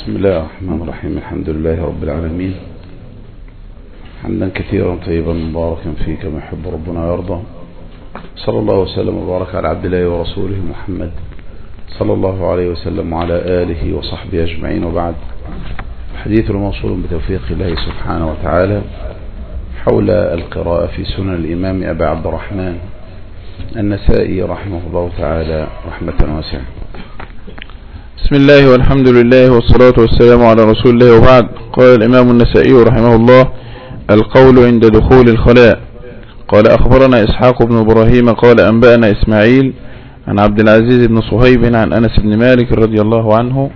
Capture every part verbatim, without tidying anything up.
بسم الله الرحمن الرحيم. الحمد لله رب العالمين، حمدا كثيرا طيبا مباركا فيه كما يحب ربنا ويرضى. صلى الله وسلم وبارك على عبد الله ورسوله محمد صلى الله عليه وسلم وعلى آله وصحبه أجمعين، وبعد. حديث موصول بتوفيق الله سبحانه وتعالى حول القراءة في سنن الإمام أبي عبد الرحمن النسائي رحمه الله تعالى رحمة واسعة. بسم الله والحمد لله والصلاة والسلام على رسول الله، وبعد. قال الإمام النسائي رحمه الله: القول عند دخول الخلاء. قال أخبرنا إسحاق بن إبراهيم قال أنبأنا إسماعيل عن عبد العزيز بن صهيب عن أنس بن مالك رضي الله عنه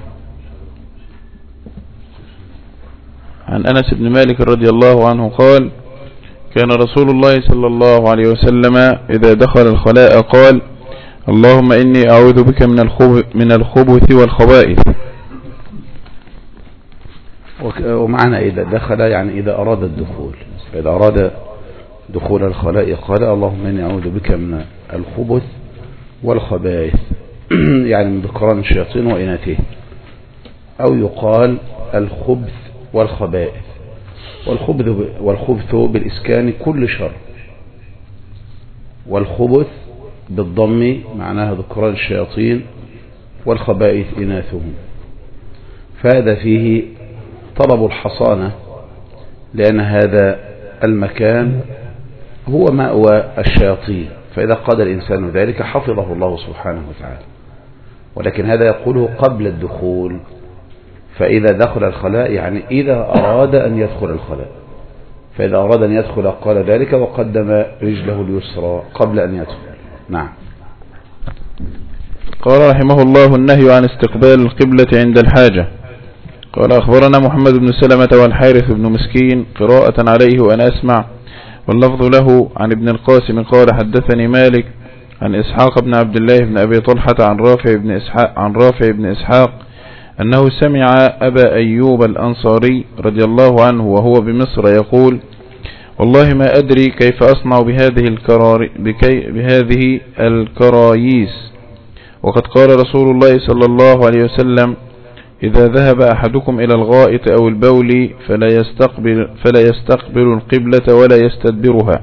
عن أنس بن مالك رضي الله عنه قال: كان رسول الله صلى الله عليه وسلم إذا دخل الخلاء قال: اللهم إني أعوذ بك من من الخبث والخبائث. ومعنى إذا دخل يعني إذا أراد الدخول، إذا أراد دخول الخلاء قال: اللهم إني أعوذ بك من الخبث والخبائث، يعني من ذكران الشياطين وإناثه، أو يقال الخبث والخبائث. والخبث والخبث بالإسكان كل شر، والخبث بالضم معناها ذكران الشياطين، والخبائث إناثهم. فهذا فيه طلب الحصانة، لأن هذا المكان هو مأوى الشياطين، فإذا قاد الإنسان ذلك حفظه الله سبحانه وتعالى. ولكن هذا يقوله قبل الدخول، فإذا دخل الخلاء يعني إذا أراد أن يدخل الخلاء، فإذا أراد أن يدخل قال ذلك وقدم رجله اليسرى قبل أن يدخل. نعم. قال رحمه الله: النهي عن استقبال القبلة عند الحاجة. قال أخبرنا محمد بن سلمة والحارث بن مسكين قراءة عليه وأنا أسمع، واللفظ له عن ابن القاسم قال: حدثني مالك عن إسحاق بن عبد الله بن أبي طلحة عن رافع بن إسحاق عن رافع بن إسحاق أنه سمع أبا أيوب الأنصاري رضي الله عنه وهو بمصر يقول: والله ما أدري كيف أصنع بهذه الكرار بكي بهذه الكراييس، وقد قال رسول الله صلى الله عليه وسلم: إذا ذهب أحدكم إلى الغائط أو البول فلا يستقبل فلا يستقبل القبلة ولا يستدبرها.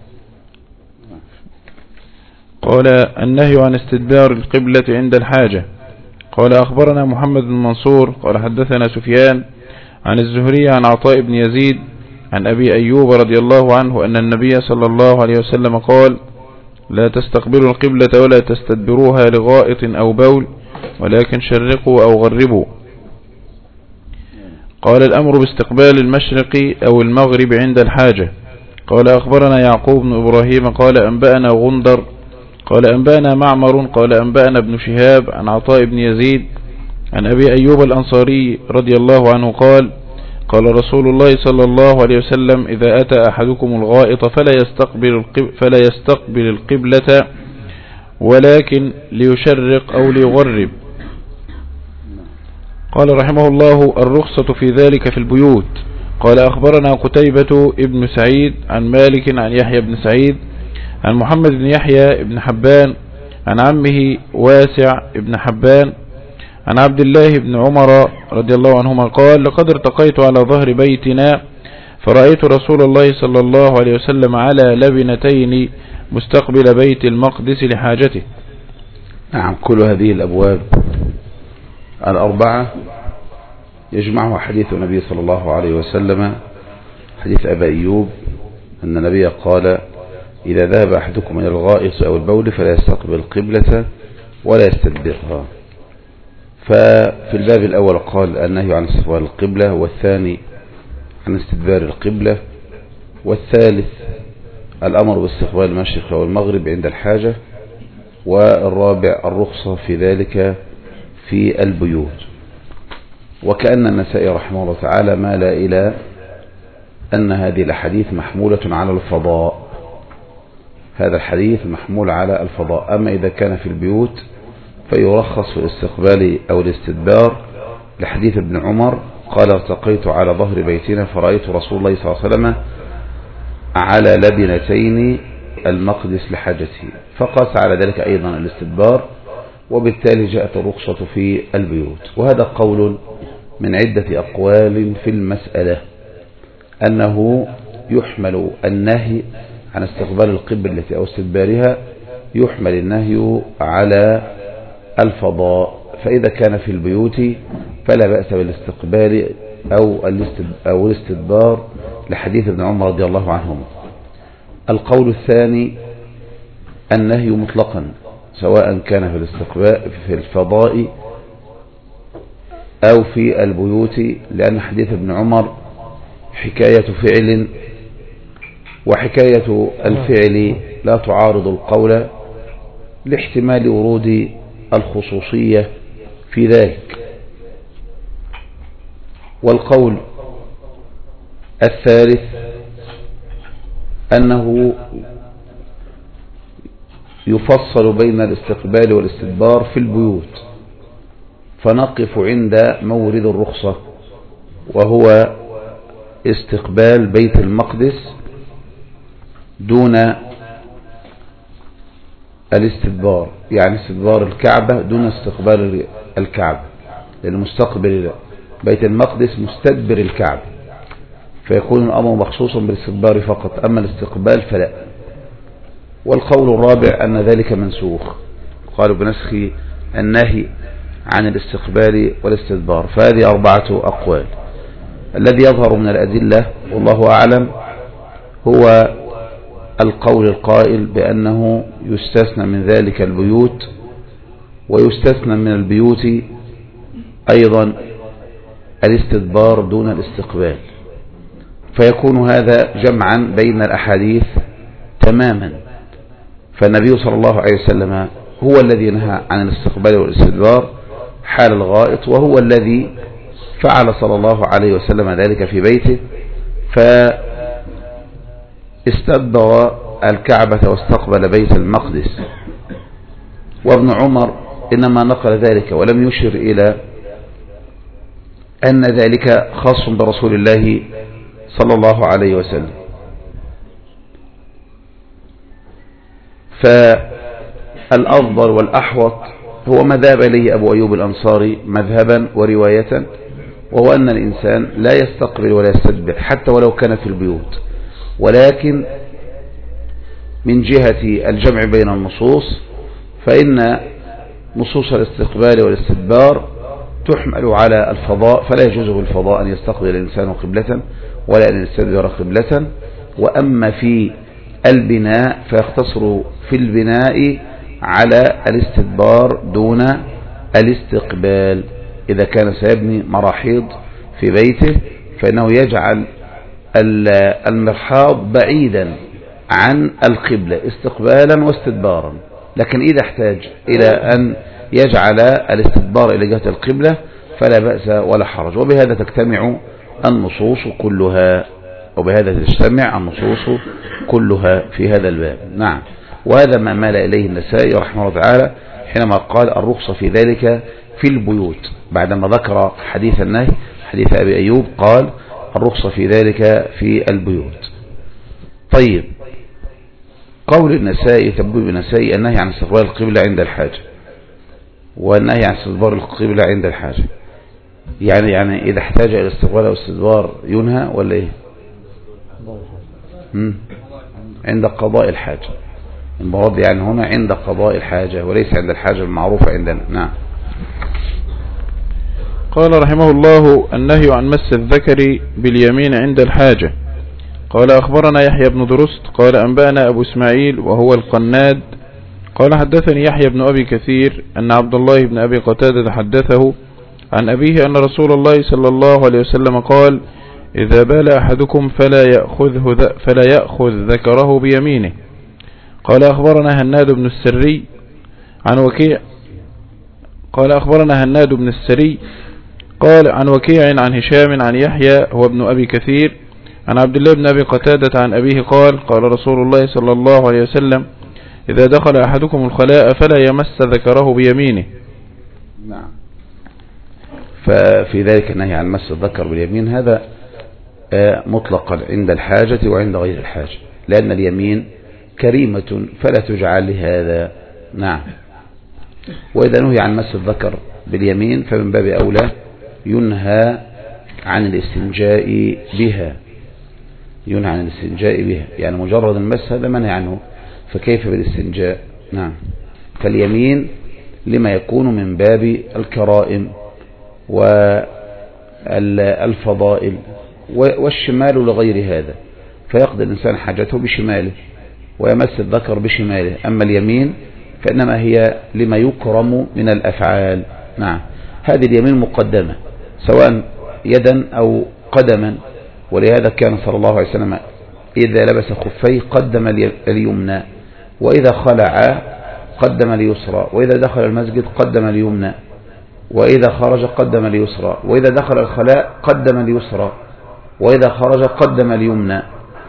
قال: النهي عن استدبار القبلة عند الحاجة. قال أخبرنا محمد بن منصور قال حدثنا سفيان عن الزهري عن عطاء بن يزيد عن أبي أيوب رضي الله عنه أن النبي صلى الله عليه وسلم قال: لا تستقبلوا القبلة ولا تستدبروها لغائط أو بول، ولكن شرقوا أو غربوا. قال: الأمر باستقبال المشرق أو المغرب عند الحاجة. قال أخبرنا يعقوب بن إبراهيم قال أنبأنا غندر قال أنبأنا معمر قال أنبأنا ابن شهاب عن عطاء بن يزيد عن أبي أيوب الأنصاري رضي الله عنه قال: قال رسول الله صلى الله عليه وسلم: إذا أتى أحدكم الغائط فلا يستقبل فلا يستقبل القبلة ولكن ليشرق أو ليغرب. قال رحمه الله: الرخصة في ذلك في البيوت. قال أخبرنا قتيبة ابن سعيد عن مالك عن يحيى بن سعيد عن محمد بن يحيى بن حبان عن عمه واسع بن حبان عن عبد الله بن عمر رضي الله عنهما قال: لقد ارتقيت على ظهر بيتنا فرأيت رسول الله صلى الله عليه وسلم على لبنتين مستقبل بيت المقدس لحاجته. نعم. كل هذه الأبواب الأربعة يجمعها حديث النبي صلى الله عليه وسلم، حديث أبا أيوب أن النبي قال: إذا ذهب أحدكم إلى الغائط أو البول فلا يستقبل القبلة ولا يستدبرها. ففي الباب الأول قال النهي عن استقبال القبلة، والثاني عن استدبار القبلة، والثالث الأمر باستقبال المشرق والمغرب عند الحاجة، والرابع الرخصة في ذلك في البيوت. وكأن النسائي رحمه الله تعالى مال إلى أن هذه الحديث محمولة على الفضاء، هذا الحديث محمول على الفضاء. أما إذا كان في البيوت فيرخص في الاستقبال أو الاستدبار لحديث ابن عمر قال: ارتقيت على ظهر بيتنا فرأيت رسول الله صلى الله عليه وسلم على لبنتين المقدس لحاجته، فقاس على ذلك أيضا الاستدبار، وبالتالي جاءت الرخصة في البيوت. وهذا قول من عدة أقوال في المسألة، أنه يحمل النهي عن استقبال القبلة أو استدبارها، يحمل النهي على الفضاء، فإذا كان في البيوت فلا بأس بالاستقبال أو الاستدبار لحديث ابن عمر رضي الله عنهما. القول الثاني النهي مطلقا سواء كان في الاستقبال في الفضاء أو في البيوت، لأن حديث ابن عمر حكاية فعل، وحكاية الفعل لا تعارض القول لاحتمال ورود الخصوصية في ذلك. والقول الثالث أنه يفصل بين الاستقبال والاستدبار في البيوت، فنقف عند مورد الرخصة وهو استقبال بيت المقدس دون الاستدبار، يعني استدبار الكعبة دون استقبال الكعبة، لأن مستقبل بيت المقدس مستدبر الكعبة، فيكون الأمر مخصوصا بالاستدبار فقط، أما الاستقبال فلا. والقول الرابع أن ذلك منسوخ، قالوا بنسخ النهي عن الاستقبال والاستدبار. فهذه أربعة أقوال. الذي يظهر من الأدلة والله أعلم هو القول القائل بأنه يستثنى من ذلك البيوت، ويستثنى من البيوت أيضا الاستدبار دون الاستقبال، فيكون هذا جمعا بين الأحاديث تماما. فالنبي صلى الله عليه وسلم هو الذي نهى عن الاستقبال والاستدبار حال الغائط، وهو الذي فعل صلى الله عليه وسلم ذلك في بيته، فاستدبر الكعبة واستقبل بيت المقدس. وابن عمر إنما نقل ذلك ولم يشر إلى أن ذلك خاص برسول الله صلى الله عليه وسلم. فالأفضل والأحوط هو ما ذهب إليه أبو أيوب الأنصاري مذهبا ورواية، وهو أن الإنسان لا يستقبل ولا يستدبر حتى ولو كان في البيوت، ولكن من جهة الجمع بين النصوص فإن نصوص الاستقبال والاستدبار تحمل على الفضاء، فلا يجوز بالفضاء أن يستقبل الإنسان قبلة ولا أن يستدبر قبلة. وأما في البناء فيختصر في البناء على الاستدبار دون الاستقبال. إذا كان سيبني مراحيض في بيته فإنه يجعل المرحاض بعيدا عن القبلة استقبالا واستدبارا، لكن إذا احتاج إلى أن يجعل الاستدبار إلى جهة القبلة فلا بأس ولا حرج. وبهذا تجتمع النصوص كلها وبهذا تجتمع النصوص كلها في هذا الباب. نعم، وهذا ما مال إليه النسائي رحمه الله تعالى حينما قال الرخصة في ذلك في البيوت، بعدما ذكر حديث النهي حديث أبي أيوب قال الرخصة في ذلك في البيوت. طيب، قول النسائي تبويب النسائي النهي عن استقبال القبلة عند الحاجة، والنهي عن استدبار القبلة عند الحاجة، يعني يعني إذا احتاج إلى استقبال أو استدبار ينهى ولا إيه؟ مم. عند قضاء الحاجة، المراد يعني هنا عند قضاء الحاجة وليس عند الحاجة المعروفة عندنا. نعم. قال رحمه الله النهي عن مس الذكر باليمين عند الحاجة. قال أخبرنا يحيى بن درست قال أنبأنا أبو إسماعيل وهو القناد قال حدثني يحيى بن أبي كثير أن عبد الله بن أبي قتادة حدثه عن أبيه أن رسول الله صلى الله عليه وسلم قال إذا بال أحدكم فلا يأخذه فلا يأخذ ذكره بيمينه. قال أخبرنا هناد بن السري عن وكيع قال أخبرنا هناد بن السري قال عن وكيع عن هشام عن يحيى هو ابن أبي كثير عن عبد الله بن أبي قتادة عن أبيه قال قال رسول الله صلى الله عليه وسلم إذا دخل أحدكم الخلاء فلا يمس ذكره بيمينه. نعم. ففي ذلك النهي عن مس الذكر باليمين هذا مطلقا عند الحاجة وعند غير الحاجة، لأن اليمين كريمة فلا تجعل لهذا. نعم. وإذا نهي عن مس الذكر باليمين فمن باب أولى ينهى عن الاستنجاء بها، ينهى عن الاستنجاء بها، يعني مجرد المس هذا منهي عنه، فكيف بالاستنجاء؟ نعم. فاليمين لما يكون من باب الكرائم والفضائل، والشمال لغير هذا، فيقضي الإنسان حاجته بشماله ويمس الذكر بشماله. أما اليمين فإنما هي لما يكرم من الأفعال. نعم. هذه اليمين مقدمة سواء يدا أو قدما، ولهذا كان صلى الله عليه وسلم إذا لبس خفيه قدم اليمنى، وإذا خلع قدم اليسرى، وإذا دخل المسجد قدم اليمنى، وإذا خرج قدم اليسرى، وإذا دخل الخلاء قدم اليسرى، وإذا خرج قدم اليمنى،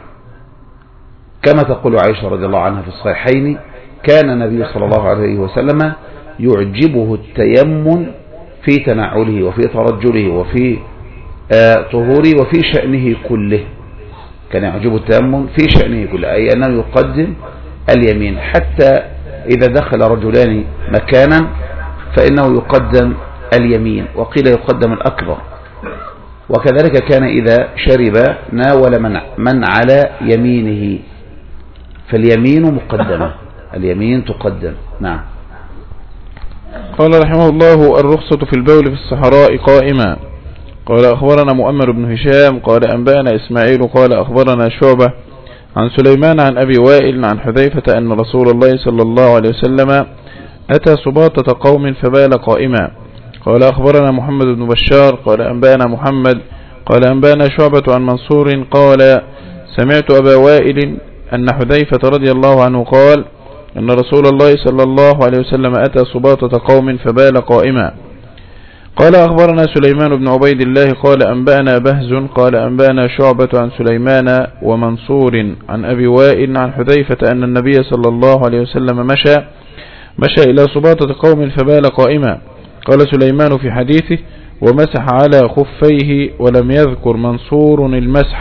كما تقول عائشة رضي الله عنها في الصحيحين: كان النبي صلى الله عليه وسلم يعجبه التيمم في تنعله وفي ترجله وفي طهوره وفي شأنه كله. كان يعجبه التيمم في شأنه كله، أي أنه يقدم اليمين، حتى إذا دخل رجلان مكانا فإنه يقدم اليمين، وقيل يقدم الأكبر. وكذلك كان إذا شرب ناول من, من على يمينه، فاليمين مقدمة، اليمين تقدم. نعم. قال رحمه الله: الرخصة في البول في الصحراء قائما. قال أخبرنا مؤمر بن هشام قال أنبأنا إسماعيل قال أخبرنا شعبة عن سليمان عن أبي وائل عن حذيفة أن رسول الله صلى الله عليه وسلم أتى سباطة قوم فبال قائما. قال أخبرنا محمد بن بشار قال أنبأنا محمد قال أنبأنا شعبة عن منصور قال سمعت أبا وائل أن حذيفة رضي الله عنه قال أن رسول الله صلى الله عليه وسلم أتى سباطة قوم فبال قائما. قال أخبرنا سليمان بن عبيد الله قال أنبأنا بهز قال أنبأنا شعبة عن سليمان ومنصور عن أبي وائل عن حذيفة أن النبي صلى الله عليه وسلم مشى مشى إلى سباطة قوم فبال قائما. قال سليمان في حديثه: ومسح على خفيه، ولم يذكر منصور المسح.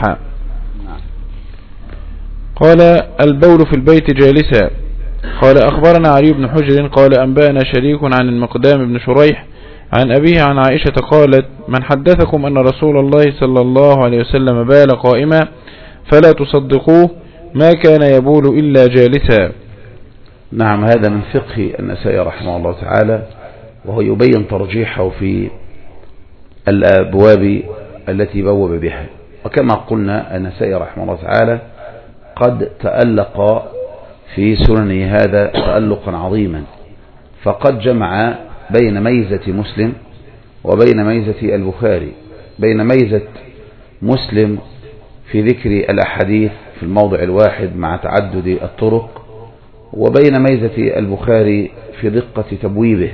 قال: البول في البيت جالسا. قال أخبرنا علي بن حجر قال أنبأنا شريك عن المقدام بن شريح عن أبيه عن عائشة قالت: من حدثكم أن رسول الله صلى الله عليه وسلم بال قائما فلا تصدقوه، ما كان يبول إلا جالسا. نعم. هذا من فقه النسائي رحمه الله تعالى، وهو يبين ترجيحه في الأبواب التي بوب بها. وكما قلنا النسائي رحمه الله تعالى قد تألق في سننه هذا تألقا عظيما، فقد جمع بين ميزة مسلم وبين ميزة البخاري، بين ميزة مسلم في ذكر الأحاديث في الموضع الواحد مع تعدد الطرق، وبين ميزة البخاري في دقة تبويبه.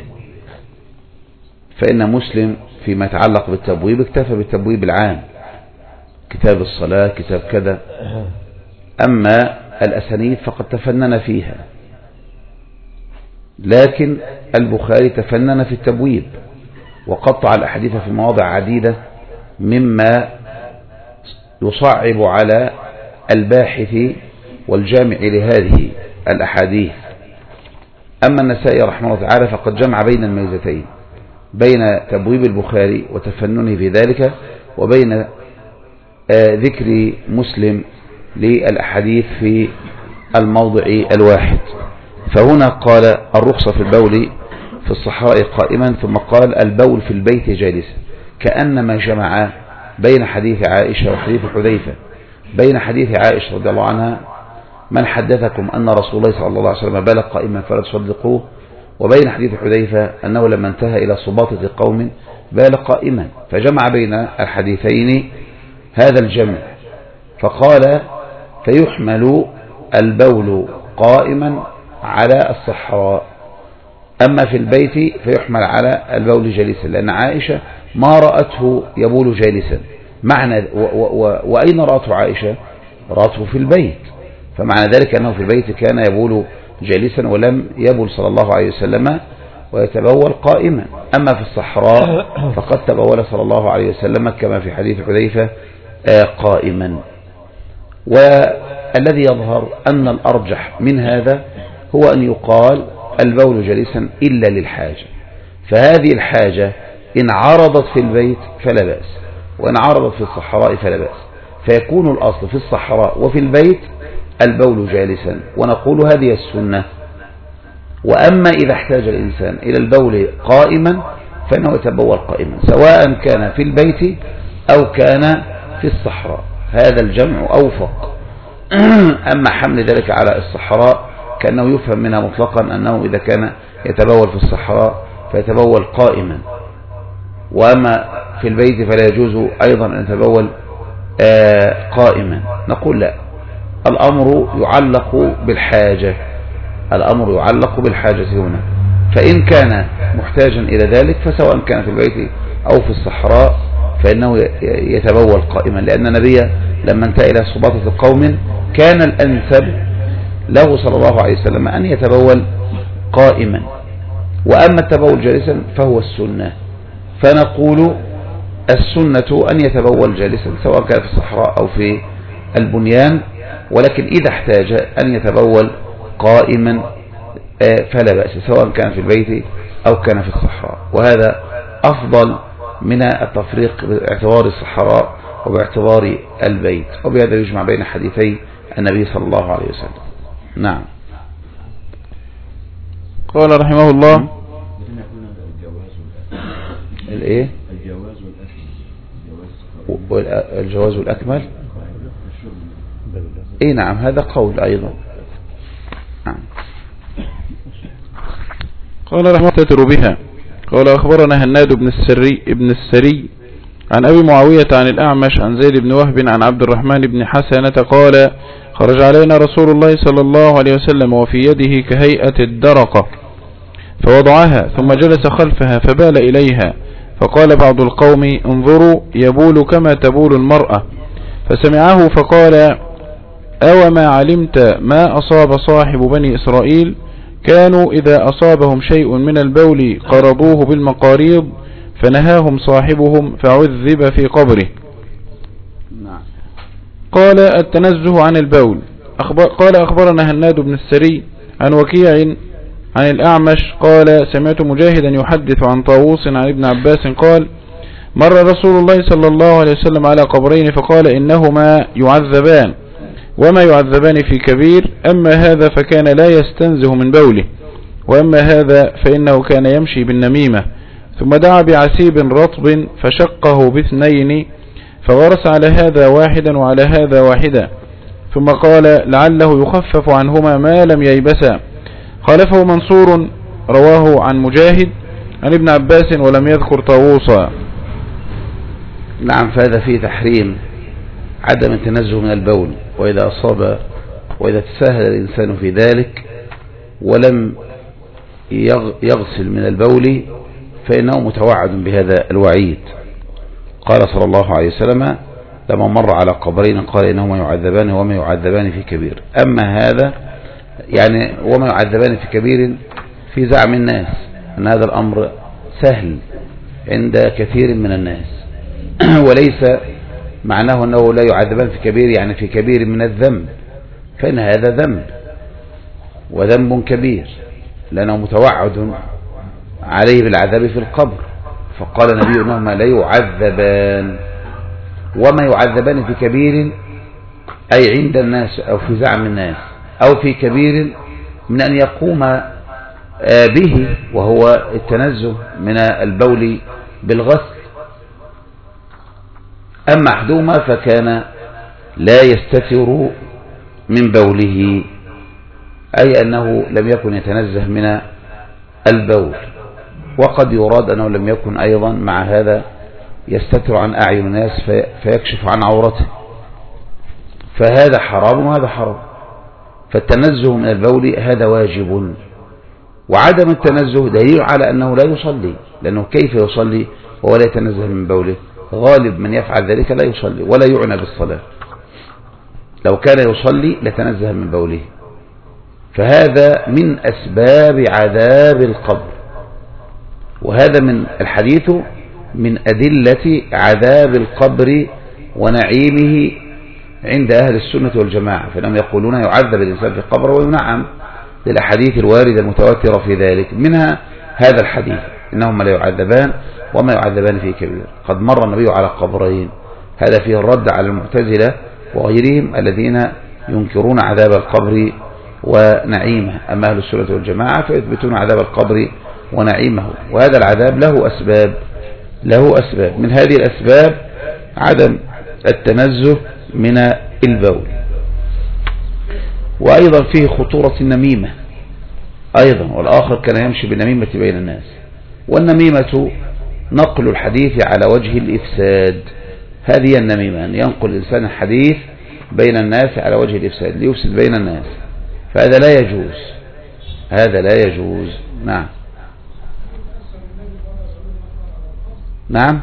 فإن مسلم فيما يتعلق بالتبويب اكتفى بالتبويب العام، كتاب الصلاة، كتاب كذا. أما الأسانيد فقد تفنن فيها، لكن البخاري تفنن في التبويب وقطع الأحاديث في مواضع عديدة مما يصعب على الباحث والجامع لهذه الأحاديث. أما النسائي رحمه الله تعالى فقد جمع بين الميزتين، بين تبويب البخاري وتفننه في ذلك، وبين ذكر مسلم للأحاديث في الموضع الواحد. فهنا قال الرخصة في البول في الصحراء قائما، ثم قال البول في البيت جالسا، كأنما جمع بين حديث عائشة وحديث حذيفة، بين حديث عائشة رضي الله عنها: من حدثكم أن رسول الله صلى الله عليه وسلم بال قائما فلا تصدقوه، وبين حديث حذيفة أنه لما انتهى إلى سباطة قوم بال قائما. فجمع بين الحديثين هذا الجمع، فقال: فيحمل البول قائما على الصحراء، أما في البيت فيحمل على البول جالسا، لأن عائشة ما رأته يبول جالسا. معنى و و و وأين رأته عائشة؟ رأته في البيت، فمعنى ذلك أنه في البيت كان يبول جالسا، ولم يبول صلى الله عليه وسلم ويتبول قائما. أما في الصحراء فقد تبول صلى الله عليه وسلم كما في حديث حذيفة قائما. والذي يظهر أن الأرجح من هذا هو أن يقال البول جالسا إلا للحاجة، فهذه الحاجة إن عرضت في البيت فلا بأس، وإن عرضت في الصحراء فلا بأس، فيكون الأصل في الصحراء وفي البيت البول جالسا، ونقول هذه السنة. وأما إذا احتاج الإنسان إلى البول قائما فإنه يتبول قائما، سواء كان في البيت أو كان في الصحراء، هذا الجمع أوفق. أما حمل ذلك على الصحراء كأنه يفهم منها مطلقا أنه إذا كان يتبول في الصحراء فيتبول قائما، وأما في البيت فلا يجوز أيضا أن يتبول قائما. نقول لا، الأمر يعلق بالحاجة، الأمر يعلق بالحاجة هنا، فإن كان محتاجا إلى ذلك فسواء كان في البيت أو في الصحراء فإنه يتبول قائما، لأن النبي لما انتهى إلى صباطة قوم كان الأنسب له صلى الله عليه وسلم أن يتبول قائما، وأما التبول جالسا فهو السنة، فنقول السنة أن يتبول جالسا سواء كان في الصحراء أو في البنيان، ولكن إذا احتاج أن يتبول قائما فلا بأس سواء كان في البيت أو كان في الصحراء، وهذا أفضل من التفريق باعتبار الصحراء وباعتبار البيت، وبهذا يجمع بين حديثي النبي صلى الله عليه وسلم. نعم. قال رحمه الله الايه الجواز الأكمل. اي نعم، هذا قول أيضا. نعم. قال رحمه الله بها. قال أخبرنا هناد بن السري ابن السري عن أبي معاوية عن الأعمش عن زيد بن وهب عن عبد الرحمن بن حسنة قال خرج علينا رسول الله صلى الله عليه وسلم وفي يده كهيئة الدرقة، فوضعها ثم جلس خلفها فبال إليها، فقال بعض القوم انظروا يبول كما تبول المرأة، فسمعه فقال أو ما علمت ما أصاب صاحب بني إسرائيل، كانوا إذا أصابهم شيء من البول قرضوه بالمقاريض، فنهاهم صاحبهم فعذب في قبره. قال التنزه عن البول. أخبر قال أخبرنا هناد بن السري عن وكيع عن الأعمش قال سمعت مجاهدا يحدث عن طاووس عن ابن عباس قال مر رسول الله صلى الله عليه وسلم على قبرين فقال إنهما يعذبان وما يعذبان في كبير، أما هذا فكان لا يستنزه من بوله، وأما هذا فإنه كان يمشي بالنميمة، ثم دعا بعسيب رطب فشقه باثنين، فغرس على هذا واحدا وعلى هذا واحدا، ثم قال لعله يخفف عنهما ما لم ييبسا. خالفه منصور رواه عن مجاهد عن ابن عباس ولم يذكر طاووسا. نعم، فهذا فيه تحريم عدم التنزه من البول، وإذا أصاب وإذا تساهل الإنسان في ذلك ولم يغسل من البول فإنه متوعد بهذا الوعيد. قال صلى الله عليه وسلم لما مر على قبرين قال إنهما يعذبان وما يعذبان في كبير، أما هذا يعني وما يعذبان في كبير في زعم الناس أن هذا الأمر سهل عند كثير من الناس، وليس معناه أنه لا يعذبان في كبير يعني في كبير من الذنب، فإن هذا ذنب وذنب كبير لأنه متوعد عليه بالعذاب في القبر، فقال النبي إنهما لا يعذبان وما يعذبان في كبير أي عند الناس أو في زعم الناس أو في كبير من أن يقوم به وهو التنزه من البول بالغسل. أما أحدهما فكان لا يستتر من بوله، أي أنه لم يكن يتنزه من البول، وقد يراد أنه لم يكن أيضا مع هذا يستتر عن أعين الناس فيكشف عن عورته، فهذا حرام وهذا حرام. فالتنزه من البول هذا واجب، وعدم التنزه دليل على أنه لا يصلي، لأنه كيف يصلي وهو لا يتنزه من بوله؟ غالب من يفعل ذلك لا يصلي ولا يعنى بالصلاة، لو كان يصلي لتنزه من بوله، فهذا من أسباب عذاب القبر، وهذا من الحديث من أدلة عذاب القبر ونعيمه عند أهل السنة والجماعة، فإنهم يقولون يعذب الإنسان في القبر وينعم للأحاديث الواردة المتواترة في ذلك، منها هذا الحديث إنهما لا يعذبان وما يعذبان في كبير. قد مر النبي على قبرين، هذا فيه الرد على المعتزلة وغيرهم الذين ينكرون عذاب القبر ونعيمه. أما أهل السنة والجماعة فيثبتون عذاب القبر ونعيمه، وهذا العذاب له أسباب له أسباب من هذه الأسباب عدم التنزه من البول، وأيضا فيه خطورة النميمة أيضا، والآخر كان يمشي بالنميمة بين الناس، والنميمة نقل الحديث على وجه الإفساد. هذه النميمة أن ينقل الإنسان الحديث بين الناس على وجه الإفساد ليفسد بين الناس، فهذا لا يجوز، هذا لا يجوز. نعم نعم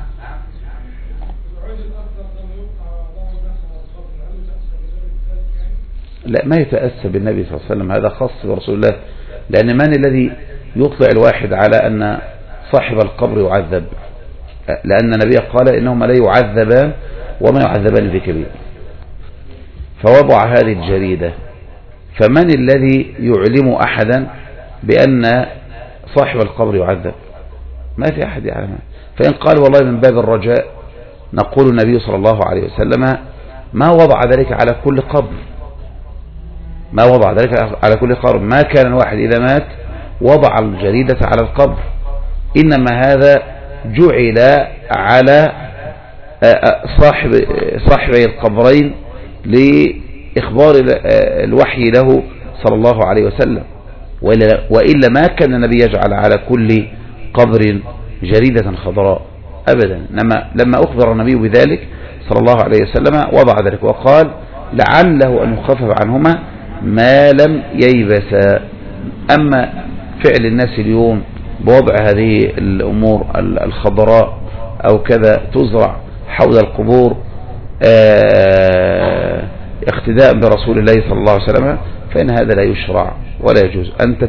لا، ما يتأسى بالنبي صلى الله عليه وسلم، هذا خاص برسول الله، لأن من الذي يطلع الواحد على أن صاحب القبر يعذب؟ لأن النبي قال إنهما لا يعذبان وما يعذبان في كبير، فوضع هذه الجريدة. فمن الذي يعلم أحدا بأن صاحب القبر يعذب؟ ما في أحد يعلم. فإن قال والله من باب الرجاء، نقول النبي صلى الله عليه وسلم ما وضع ذلك على كل قبر، ما وضع ذلك على كل قبر، ما كان الواحد إذا مات وضع الجريدة على القبر، إنما هذا جعل على صاحب صاحبي القبرين لإخبار الوحي له صلى الله عليه وسلم، وإلا ما كان النبي يجعل على كل قبر جريدة خضراء أبدا. لما أخبر النبي بذلك صلى الله عليه وسلم وضع ذلك وقال لعله أن يخفف عنهما ما لم ييبسا. أما فعل الناس اليوم بوضع هذه الأمور الخضراء أو كذا تزرع حول القبور اقتداء برسول الله صلى الله عليه وسلم، فإن هذا لا يشرع ولا يجوز. أنت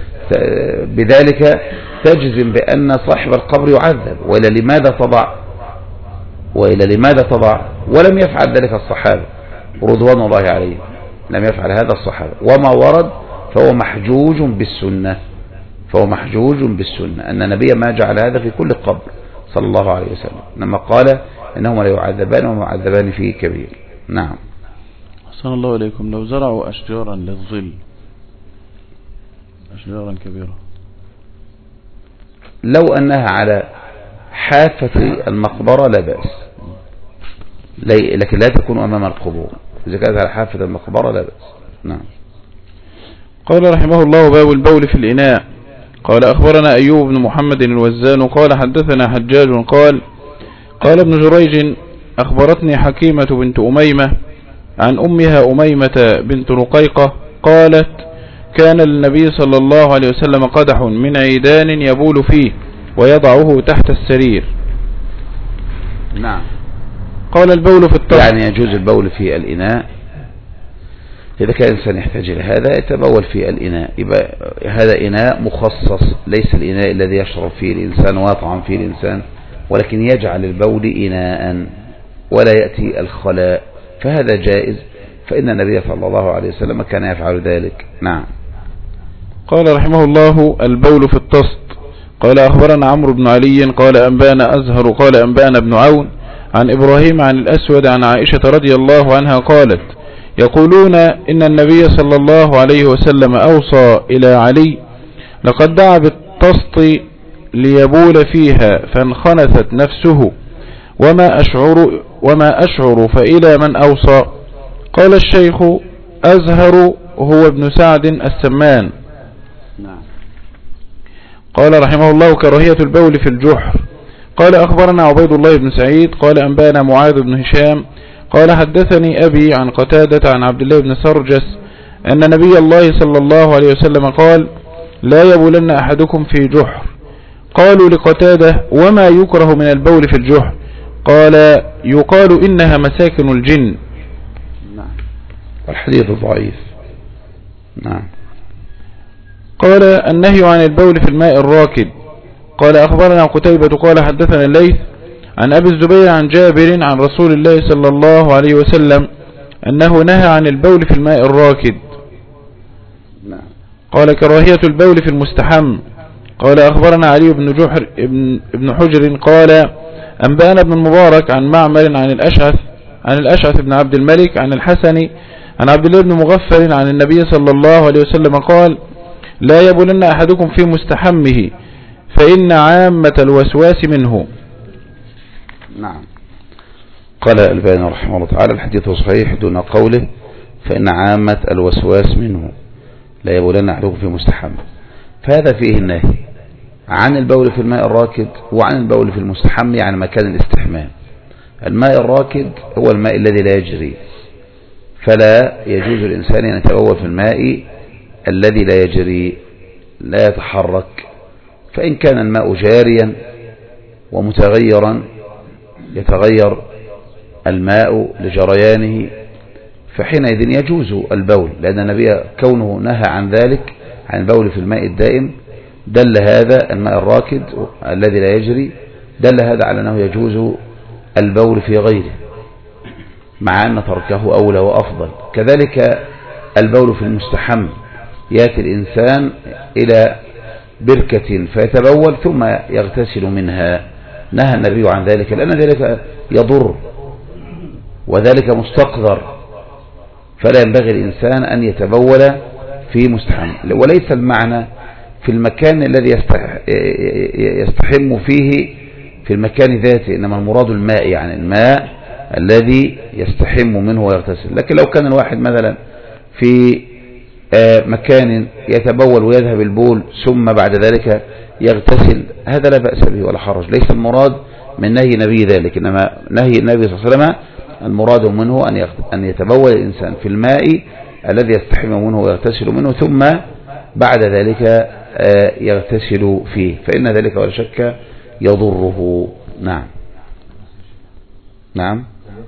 بذلك تجزم بأن صاحب القبر يعذب، وإلى لماذا تضع وإلى لماذا تضع ولم يفعل ذلك الصحابة رضوان الله عليهم، لم يفعل هذا الصحابة، وما ورد فهو محجوج بالسنة، فهو محجوج بالسنة أن النبي ما جعل هذا في كل قبر صلى الله عليه وسلم، لما قال إنهما لا يعذبان وما يعذبان في كبير. نعم. أحسن الله إليكم. لو زرعوا أشجارا للظل، أشجارا كبيرة، لو أنها على حافة المقبرة لا بأس، لكن لا تكون أمام القبور. إذا كانت على حافة المقبرة لا بأس. نعم. قال رحمه الله: باب البول في الإناء. قال أخبرنا أيوب بن محمد الوزان قال حدثنا حجاج قال قال ابن جريج أخبرتني حكيمة بنت أميمة عن أمها أميمة بنت رقيقة قالت: كان للنبي صلى الله عليه وسلم قدح من عيدان يبول فيه ويضعه تحت السرير. نعم. قال: البول في الطهر، يعني يجوز البول في الإناء إذا كان الإنسان يحتاج إلى هذا يتبول في الإناء، يبقى هذا إناء مخصص، ليس الإناء الذي يشرب فيه الإنسان ويطعم فيه الإنسان، ولكن يجعل البول إناء ولا يأتي الخلاء، فهذا جائز، فإن النبي صلى الله عليه وسلم كان يفعل ذلك. نعم. قال رحمه الله: البول في الطست. قال أخبرنا عمرو بن علي قال أنبانا أزهر قال أنبانا بن عون عن إبراهيم عن الأسود عن عائشة رضي الله عنها قالت: يقولون إن النبي صلى الله عليه وسلم أوصى إلى علي: لقد دعا بالطست ليبول فيها فانخنثت نفسه وما أشعر, وما أشعر فإلى من أوصى؟ قال الشيخ: أزهر هو ابن سعد السمان. قال رحمه الله: كراهية البول في الجحر. قال أخبرنا عبيد الله بن سعيد قال أنبانا معاذ بن هشام قال حدثني أبي عن قتادة عن عبد الله بن سرجس أن نبي الله صلى الله عليه وسلم قال: لا يبولن أحدكم في جحر. قالوا لقتادة: وما يكره من البول في الجحر؟ قال: يقال إنها مساكن الجن. نعم. الحديث ضعيف. نعم. قال: النهي عن البول في الماء الراكد. قال أخبرنا قتيبة قال حدثنا الليث عن أبي الزبير عن جابر عن رسول الله صلى الله عليه وسلم أنه نهى عن البول في الماء الراكد. قال: كراهية البول في المستحم. قال أخبرنا علي بن جحر ابن, ابن حجر قال أنبأنا ابن المبارك عن معمر عن الأشعث عن الأشعث بن عبد الملك عن الحسن عن عبد الله بن مغفل عن النبي صلى الله عليه وسلم قال لا يبولن أحدكم في مستحمه فإن عامة الوسواس منه. نعم. قال الألباني رحمه الله تعالى الحديث صحيح دون قوله فإن عامة الوسواس منه لا يبولن أحدكم في مستحمه، فهذا فيه النهي عن البول في الماء الراكد وعن البول في المستحم يعني مكان الاستحمام. الماء الراكد هو الماء الذي لا يجري، فلا يجوز الإنسان أن يتبول في الماء الذي لا يجري لا يتحرك. فإن كان الماء جاريا ومتغيرا يتغير الماء لجريانه فحينئذ يجوز البول، لأن النبي كونه نهى عن ذلك عن البول في الماء الدائم دل هذا الماء الراكد الذي لا يجري دل هذا على أنه يجوز البول في غيره مع أن تركه أولى وأفضل. كذلك البول في المستحم، يأتي الإنسان إلى بركة فيتبول ثم يغتسل منها، نهى النبي عن ذلك لأن ذلك يضر وذلك مستقذر، فلا ينبغي الإنسان أن يتبول في مستحم. وليس المعنى في المكان الذي يستحم فيه في المكان ذاته، إنما المراد الماء، يعني الماء الذي يستحم منه ويغتسل. لكن لو كان الواحد مثلا في مكان يتبول ويذهب البول ثم بعد ذلك يغتسل هذا لا بأس به ولا حرج، ليس المراد من نهي نبي ذلك، إنما نهي النبي صلى الله عليه وسلم المراد منه أن يتبول الإنسان في الماء الذي يستحم منه ويغتسل منه ثم بعد ذلك يغتسل فيه، فإن ذلك ولا شك يضره. نعم. نعم.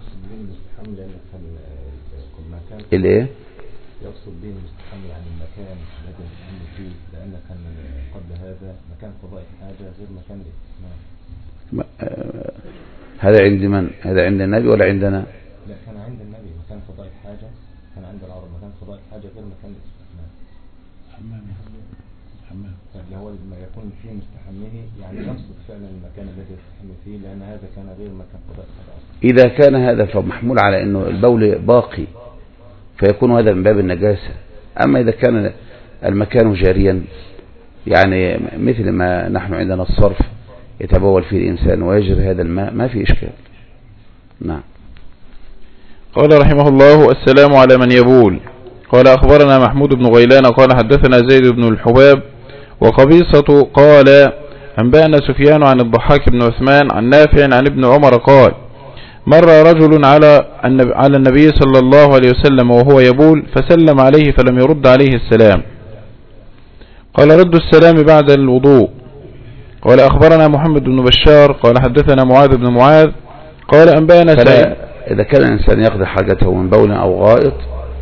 الايه يقصد به المستحم يعني المكان الذي يستحم فيه، لأن كان قبل هذا مكان قضاء الحاجة غير مكان الاستحمام. هذا عند من؟ هذا عند النبي ولا عندنا؟ لا، كان عند النبي مكان قضاء الحاجة، كان عند العرب مكان قضاء الحاجة غير مكان الاستحمام. حمام حمام اللي هو ما يكون فيه مستحمه، يعني يقصد فعلا المكان الذي يستحم فيه، لأن هذا كان غير مكان قضاء الحاجة. إذا كان هذا فمحمول على أنه البول باقي فيكون هذا من باب النجاسة. أما إذا كان المكان جاريا يعني مثل ما نحن عندنا الصرف يتبول فيه الإنسان ويجري هذا الماء ما في إشكال. نعم. قال رحمه الله السلام على من يبول. قال أخبرنا محمود بن غيلان قال حدثنا زيد بن الحباب وقبيصة قال أنبأنا سفيان عن الضحاك بن عثمان عن نافع عن ابن عمر قال مر رجل على على النبي صلى الله عليه وسلم وهو يبول فسلم عليه فلم يرد عليه السلام. قال رد السلام بعد الوضوء. قال أخبرنا محمد بن بشار قال حدثنا معاذ بن معاذ قال أنبأنا سعيد. إذا كان الإنسان يقضي حاجته من بول أو غائط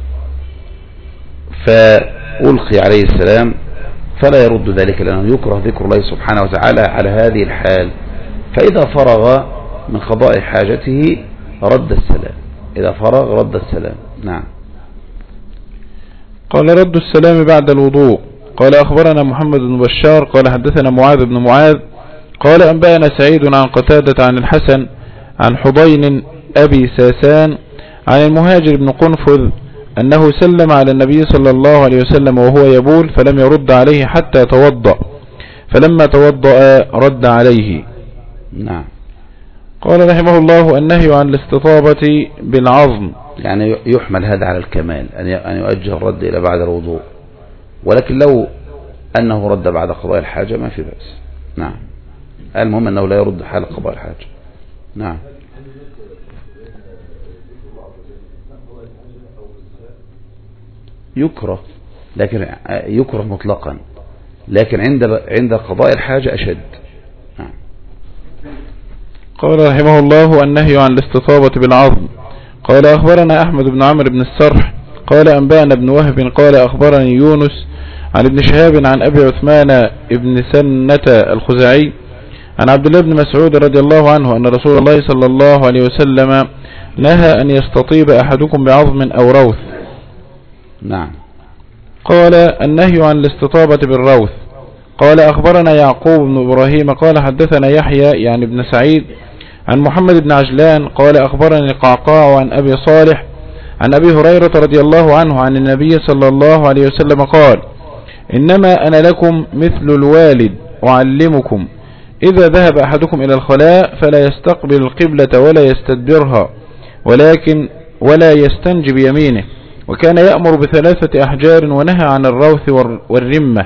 فألقي عليه السلام فلا يرد ذلك، لأنه يكره ذكر الله سبحانه وتعالى على هذه الحال. فإذا فرغ من قضاء حاجته رد السلام، إذا فرغ رد السلام. نعم. قال رد السلام بعد الوضوء. قال أخبرنا محمد بن بشار قال حدثنا معاذ بن معاذ قال أنبأنا سعيد عن قتادة عن الحسن عن حضين أبي ساسان عن المهاجر بن قنفذ أنه سلم على النبي صلى الله عليه وسلم وهو يبول فلم يرد عليه حتى توضأ، فلما توضأ رد عليه. نعم. قال رحمه الله النهي عن الاستطابة بالعظم، يعني يحمل هذا على الكمال أن يؤجل الرد إلى بعد الوضوء، ولكن لو أنه رد بعد قضاء الحاجة ما في بأس. نعم. المهم أنه لا يرد حال قضاء الحاجة. نعم. يكره، لكن يكره مطلقا، لكن عند عند قضاء الحاجة أشد. نعم. قال رحمه الله النهي عن الاستطابة بالعظم. قال أخبرنا أحمد بن عمرو بن السرح قال أنبأنا ابن وهب قال أخبرني يونس عن ابن شهاب عن أبي عثمان ابن سنة الخزاعي عن عبد الله بن مسعود رضي الله عنه أن رسول الله صلى الله عليه وسلم نهى أن يستطيب أحدكم بعظم أو روث. نعم. قال النهي عن الاستطابة بالروث. قال أخبرنا يعقوب بن إبراهيم قال حدثنا يحيى يعني ابن سعيد عن محمد بن عجلان قال أخبرني القعقاع عن أبي صالح عن أبي هريرة رضي الله عنه عن النبي صلى الله عليه وسلم قال إنما أنا لكم مثل الوالد أعلمكم إذا ذهب أحدكم إلى الخلاء فلا يستقبل القبلة ولا يستدبرها ولكن ولا يستنجي بيمينه وكان يأمر بثلاثة أحجار ونهى عن الروث والرمة.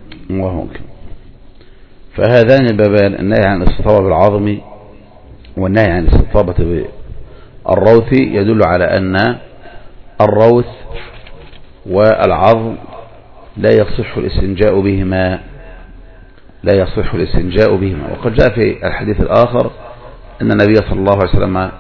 فهذان البابان النهي عن الاستطابة بالعظم والنهي عن الاستطابة بالروث يدل على أن الروث والعظم لا يصح الاستنجاء بهما لا يصح الاستنجاء بهما وقد جاء في الحديث الآخر أن النبي صلى الله عليه وسلم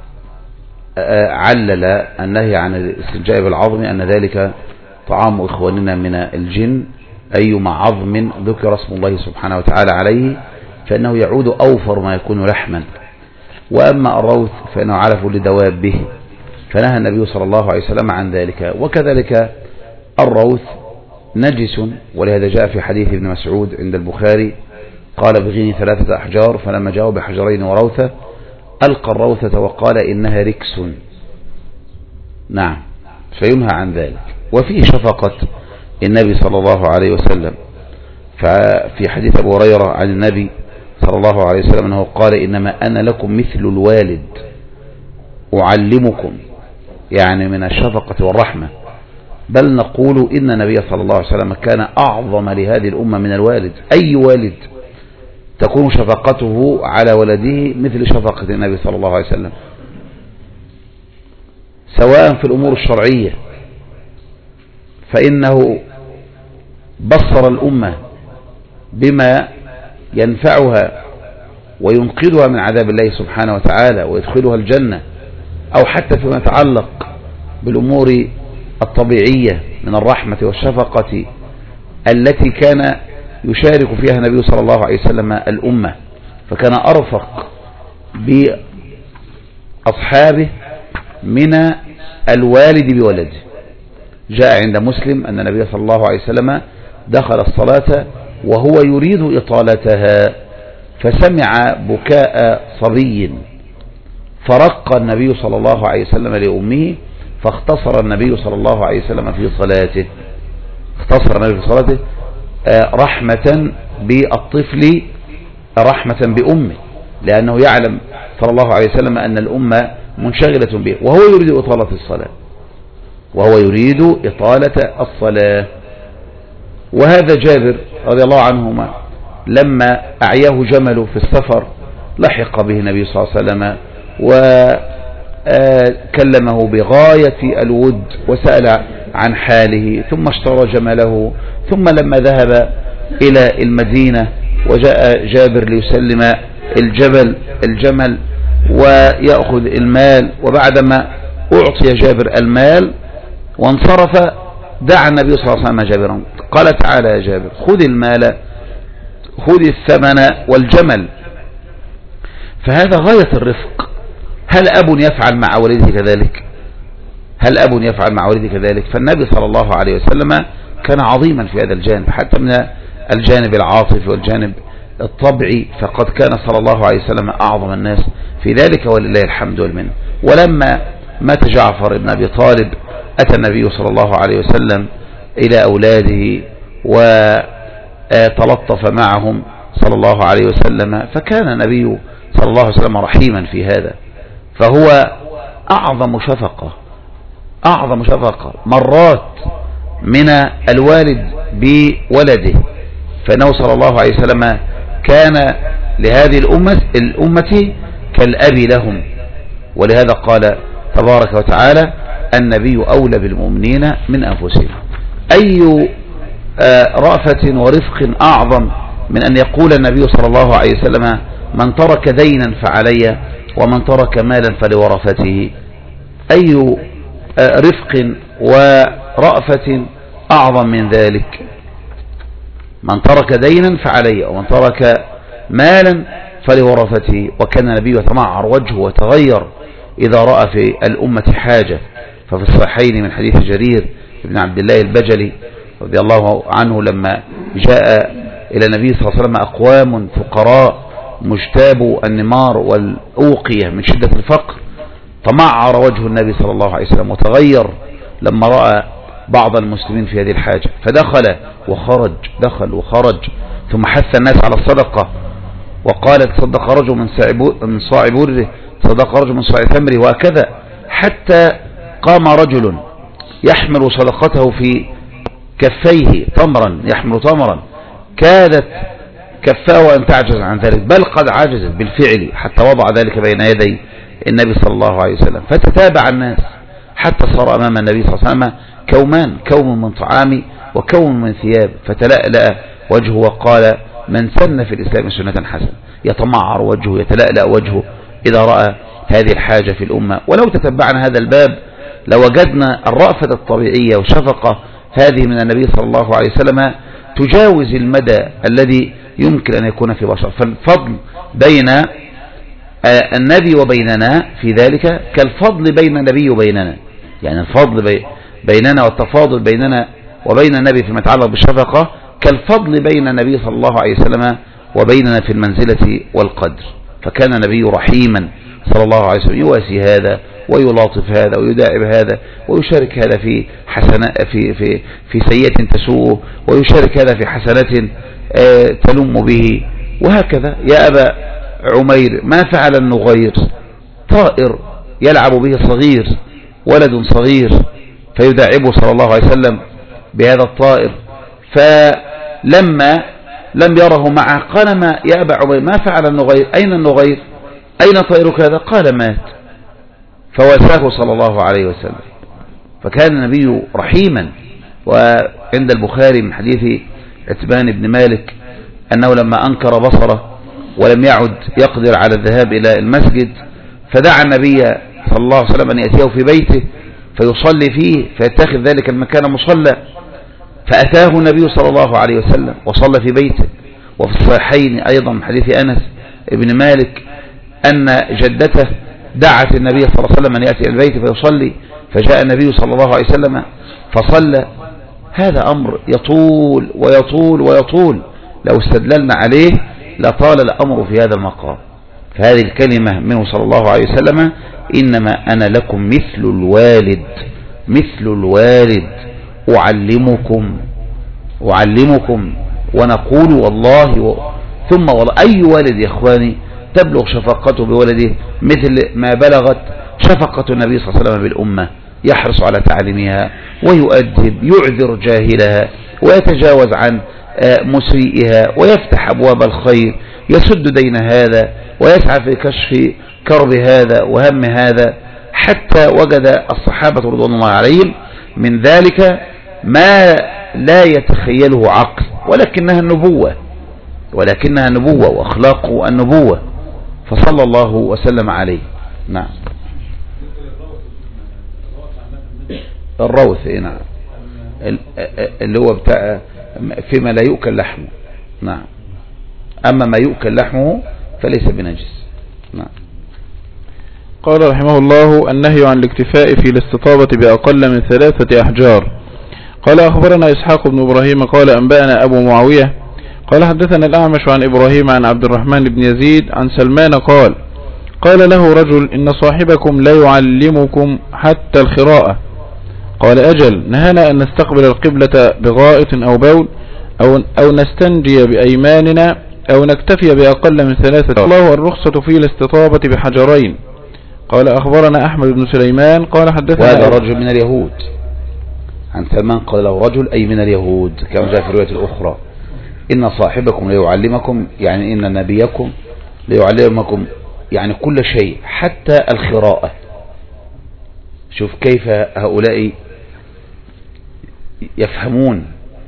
علل النهي عن الاستنجاء بالعظم أن ذلك طعام إخواننا من الجن أيما عظم ذكر اسم الله سبحانه وتعالى عليه فإنه يعود أوفر ما يكون لحما، وأما الروث فإنه علف لدوابه فنهى النبي صلى الله عليه وسلم عن ذلك. وكذلك الروث نجس، ولهذا جاء في حديث ابن مسعود عند البخاري قال بغيني ثلاثة أحجار فلما جاءوا بحجرين وروثة ألقى الروثة وقال إنها ركس. نعم، فينهى عن ذلك. وفيه شفقة النبي صلى الله عليه وسلم، ففي حديث أبو هريرة عن النبي صلى الله عليه وسلم أنه قال إنما أنا لكم مثل الوالد أعلمكم، يعني من الشفقة والرحمة، بل نقول إن النبي صلى الله عليه وسلم كان أعظم لهذه الأمة من الوالد. أي والد تكون شفقته على ولده مثل شفقة النبي صلى الله عليه وسلم، سواء في الأمور الشرعية فإنه بصر الأمة بما ينفعها وينقذها من عذاب الله سبحانه وتعالى ويدخلها الجنة، أو حتى فيما يتعلق بالأمور الطبيعية من الرحمة والشفقة التي كان يشارك فيها النبي صلى الله عليه وسلم الأمة، فكان أرفق بأصحابه من الوالد بولده. جاء عند مسلم أن النبي صلى الله عليه وسلم دخل الصلاة وهو يريد إطالتها فسمع بكاء صبي فرق النبي صلى الله عليه وسلم لأمه فاختصر النبي صلى الله عليه وسلم في صلاته اختصر النبي في صلاته رحمة بالطفل رحمة بأمه، لأنه يعلم صلى الله عليه وسلم أن الأمة منشغلة به وهو يريد إطالة الصلاة وهو يريد إطالة الصلاة. وهذا جابر رضي الله عنهما لما أعياه جمل في السفر لحق به النبي صلى الله عليه وسلم وكلمه بغاية الود وسأل عن حاله، ثم اشترى جمله، ثم لما ذهب إلى المدينة وجاء جابر ليسلم الجبل الجمل ويأخذ المال، وبعدما أعطي جابر المال وانصرف دعا النبي صلى الله عليه وسلم جابرا قال تعالى يا جابر خذ المال خذ الثمن والجمل. فهذا غاية الرفق. هل أب يفعل مع ولده كذلك؟ هل أب يفعل مع ولده كذلك؟ فالنبي صلى الله عليه وسلم كان عظيما في هذا الجانب، حتى من الجانب العاطفي والجانب الطبعي فقد كان صلى الله عليه وسلم أعظم الناس في ذلك ولله الحمد والمنة. ولما مات جعفر بن أبي طالب أتى النبي صلى الله عليه وسلم إلى أولاده وتلطف معهم صلى الله عليه وسلم، فكان النبي صلى الله عليه وسلم رحيما في هذا، فهو أعظم شفقة أعظم شفقة مرات من الوالد بولده، فإنه صلى الله عليه وسلم كان لهذه الأمة, الأمة كالأب لهم، ولهذا قال تبارك وتعالى النبي أولى بالمؤمنين من أنفسهم. أي رأفة ورفق أعظم من أن يقول النبي صلى الله عليه وسلم من ترك دينا فعلي ومن ترك مالا فلورثته. أي رفق ورأفة أعظم من ذلك؟ من ترك دينا فعلي ومن ترك مالا فلورثته. وكان النبي يتمعر وجهه وتغير إذا رأى في الأمة حاجة، ففي الصحيحين من حديث جرير بن عبد الله البجلي رضي الله عنه لما جاء إلى النبي صلى الله عليه وسلم أقوام فقراء مجتابوا النمار والأوقية من شدة الفقر، تمعر وجه النبي صلى الله عليه وسلم وتغير لما رأى بعض المسلمين في هذه الحاجة، فدخل وخرج دخل وخرج، ثم حث الناس على الصدقة وقال تصدق رجل من صاع بره، صدق رجل من صاع تمره، وهكذا حتى قام رجل يحمل صدقته في كفيه تمرا، يحمل تمرا كادت كفاه أن تعجز عن ذلك، بل قد عجزت بالفعل حتى وضع ذلك بين يدي النبي صلى الله عليه وسلم، فتتابع الناس حتى صار أمام النبي صلى الله عليه وسلم كومان، كوم من طعام وكوم من ثياب، فتلألأ وجهه وقال من سن في الإسلام سنة حسنة. يتمعر وجهه، يتلألأ وجهه إذا رأى هذه الحاجة في الأمة. ولو تتبعنا هذا الباب لوجدنا الرأفة الطبيعية والشفقة هذه من النبي صلى الله عليه وسلم تجاوز المدى الذي يمكن أن يكون في بشر. فالفضل بين النبي وبيننا في ذلك كالفضل بين النبي وبيننا، يعني الفضل بيننا والتفاضل بيننا وبين النبي فيما يتعلق بالشفقة كالفضل بين النبي صلى الله عليه وسلم وبيننا في المنزلة والقدر. فكان النبي رحيما صلى الله عليه وسلم يواسي هذا ويلاطف هذا ويداعب هذا ويشارك هذا في حسنات في في في سيئة تسوءه، ويشارك هذا في حسنات تلم به، وهكذا. يا أبا عمير ما فعل النغير؟ طائر يلعب به صغير، ولد صغير، فيداعبه صلى الله عليه وسلم بهذا الطائر، فلما لم يره معه قال ما يا أبا عمير ما فعل النغير؟ أين النغير؟ أين طائرك هذا؟ قال مات، فواساه صلى الله عليه وسلم. فكان النبي رحيما. وعند البخاري من حديث عتبان بن مالك أنه لما أنكر بصره ولم يعد يقدر على الذهاب إلى المسجد، فدعا النبي صلى الله عليه وسلم أن يأتيه في بيته فيصلي فيه، فيتخذ ذلك المكان مصلى، فأتاه النبي صلى الله عليه وسلم وصلى في بيته. وفي الصحيحين أيضا من حديث أنس بن مالك أن جدته دعت النبي صلى الله عليه وسلم أن يأتي البيت فيصلي، فجاء النبي صلى الله عليه وسلم فصلى. هذا أمر يطول ويطول ويطول، لو استدللنا عليه لطال الأمر في هذا المقام. فهذه الكلمة منه صلى الله عليه وسلم إنما أنا لكم مثل الوالد، مثل الوالد أعلمكم أعلمكم ونقول والله و... ثم والله. أي والد يا إخواني تبلغ شفقته بولده مثل ما بلغت شفقة النبي صلى الله عليه وسلم بالأمة؟ يحرص على تعليمها ويؤدب، يعذر جاهلها ويتجاوز عن مسيئها ويفتح أبواب الخير، يسد دين هذا ويسعى في كشف كرب هذا وهم هذا، حتى وجد الصحابة رضوان الله عليهم من ذلك ما لا يتخيله عقل، ولكنها النبوة ولكنها النبوة وأخلاق النبوة، فصلى الله وسلم عليه. نعم. الروث نعم اللي هو بتاع فيما لا يؤكل لحمه. نعم. أما ما يؤكل لحمه فليس بنجس. نعم. قال رحمه الله: النهي عن الاكتفاء في الاستطابة بأقل من ثلاثة أحجار. قال أخبرنا إسحاق بن إبراهيم قال أنبأنا أبو معاوية قال حدثنا الأعمش عن إبراهيم عن عبد الرحمن بن يزيد عن سلمان قال قال له رجل: إن صاحبكم لا يعلمكم حتى الخراءة. قال: أجل، نهانا أن نستقبل القبلة بغائط أو بول أو, أو نستنجي بأيماننا أو نكتفي بأقل من ثلاثة. الله الرخصة في الاستطابة بحجرين. قال أخبرنا أحمد بن سليمان قال حدثنا وهذا رجل من اليهود عن سلمان قال له رجل أي من اليهود، كما جاء في الرواية الأخرى: إن صاحبكم ليعلمكم، يعني إن نبيكم ليعلمكم يعني كل شيء حتى الخراءة. شوف كيف هؤلاء يفهمون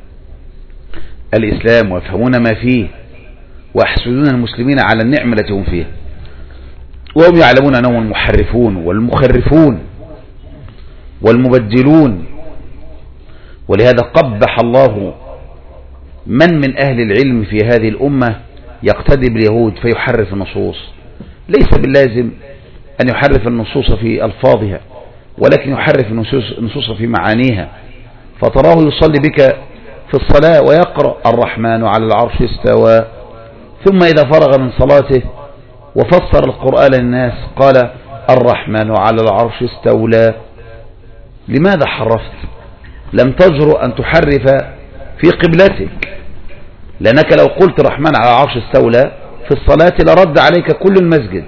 الإسلام ويفهمون ما فيه ويحسدون المسلمين على النعمة التي هم فيها، وهم يعلمون أنهم المحرفون والمخرفون والمبدلون. ولهذا قبح الله من من أهل العلم في هذه الأمة يقتدي باليهود فيحرف النصوص. ليس باللازم أن يحرف النصوص في ألفاظها، ولكن يحرف النصوص في معانيها. فتراه يصلي بك في الصلاة ويقرأ الرحمن على العرش استوى، ثم إذا فرغ من صلاته وفسر القرآن للناس قال الرحمن على العرش استولى. لماذا حرفت؟ لم تجرؤ أن تحرف في قبلتك، لأنك لو قلت الرحمن على العرش استولى في الصلاة لرد عليك كل المسجد.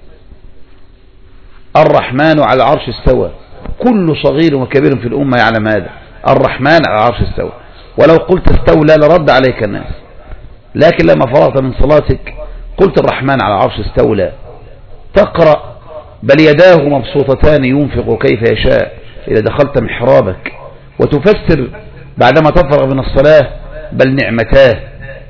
الرحمن على العرش استوى، كل صغير وكبير في الأمة يعلم هذا، الرحمن على العرش استوى. ولو قلت استولى لرد عليك الناس، لكن لما فرغت من صلاتك قلت الرحمن على العرش استولى، تقرأ بل يداه مبسوطتان ينفق كيف يشاء إذا دخلت محرابك، وتفسر بعدما تفرغ من الصلاة بل نعمتاه،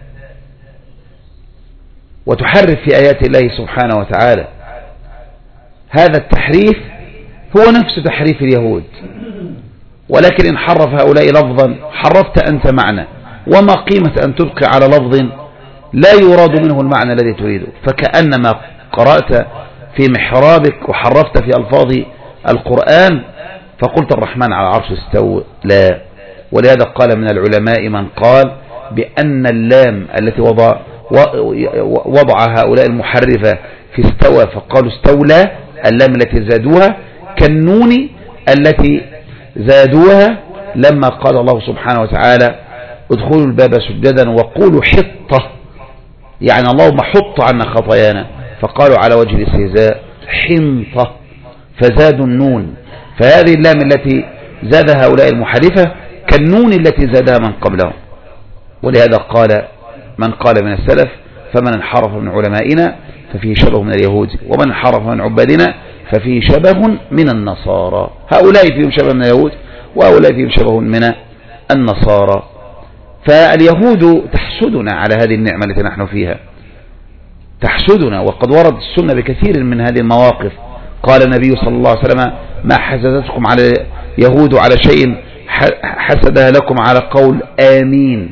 وتحرف في آيات الله سبحانه وتعالى. هذا التحريف هو نفس تحريف اليهود، ولكن إن حرف هؤلاء لفظا حرفت أنت معنى، وما قيمة أن تبقي على لفظ لا يراد منه المعنى الذي تريده، فكأنما قرأت في محرابك وحرفت في ألفاظ القرآن فقلت الرحمن على العرش استوى. لا. ولهذا قال من العلماء من قال بأن اللام التي وضع وضع هؤلاء المحرفة في استوى فقالوا استولى، اللام التي زادوها كالنون التي زادوها لما قال الله سبحانه وتعالى ادخلوا الباب سجدا وقولوا حطة، يعني اللهم حط عنا خطايانا، فقالوا على وجه الاستهزاء حنطة فزادوا النون. فهذه اللام التي زادها هؤلاء المحرفة كالنون التي زادها من قبلهم. ولهذا قال من قال من السلف فمن انحرف من علمائنا ففيه شبه من اليهود، ومن انحرف من عبادنا ففيه شبه من النصارى. هؤلاء فيهم شبه من اليهود وهؤلاء فيهم شبه من النصارى. فاليهود تحسدنا على هذه النعمة التي نحن فيها، تحسدنا. وقد ورد السنة بكثير من هذه المواقف. قال النبي صلى الله عليه وسلم ما حسدتكم على يهود على شيء حسدها لكم على قول آمين.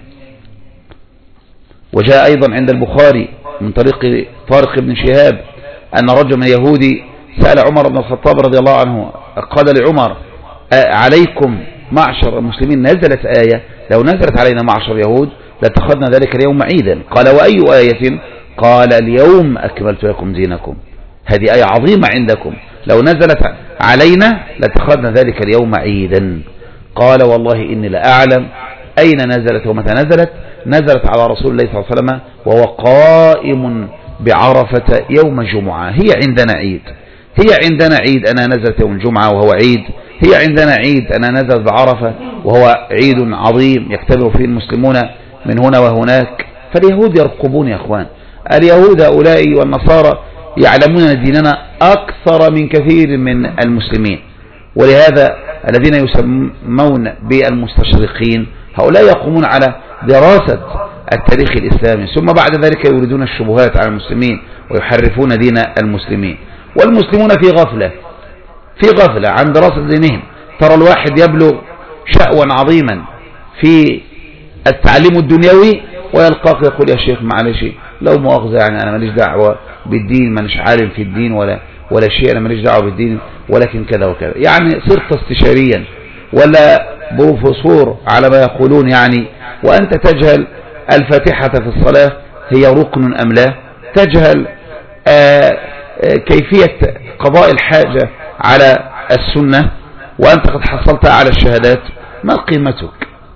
وجاء أيضا عند البخاري من طريق طارق بن شهاب أن رجل من يهودي سأل عمر بن الخطاب رضي الله عنه، قال لعمر عليكم معشر المسلمين نزلت آية، لو نزلت علينا معشر يهود لاتخذنا ذلك اليوم عيدا. قال وأي آية؟ قال اليوم أكملت لكم دينكم. هذه آية عظيمة عندكم، لو نزلت علينا لاتخذنا ذلك اليوم عيدا. قال والله إني لأعلم أين نزلت ومتى نزلت. نزلت على رسول الله صلى الله عليه وسلم وهو قائم بعرفة يوم جمعة. هي عندنا عيد، هي عندنا عيد أنا نزلت يوم الجمعة وهو عيد، هي عندنا عيد أنا نزلت بعرفة وهو عيد عظيم يكتبه فيه المسلمون من هنا وهناك. فاليهود يرقبون يا أخوان، اليهود هؤلاء والنصارى يعلمون ديننا أكثر من كثير من المسلمين. ولهذا الذين يسمون بالمستشرقين هؤلاء يقومون على دراسة التاريخ الإسلامي، ثم بعد ذلك يوردون الشبهات على المسلمين ويحرفون دين المسلمين. والمسلمون في غفلة في غفلة عن دراسة دينهم. ترى الواحد يبلغ شأوا عظيما في التعليم الدنيوي ويلقاك يقول يا شيخ معلش لو مؤاخذة، يعني أنا ماليش دعوة بالدين، مانيش عالم في الدين ولا ولا شيء، أنا ماليش دعوة بالدين، ولكن كذا وكذا. يعني صرت استشاريا ولا بروفيسور على ما يقولون، يعني وأنت تجهل الفاتحة في الصلاة هي ركن أم لا، تجهل آآ آآ كيفية قضاء الحاجة على السنة وأنت قد حصلتها على الشهادات. ما قيمتك؟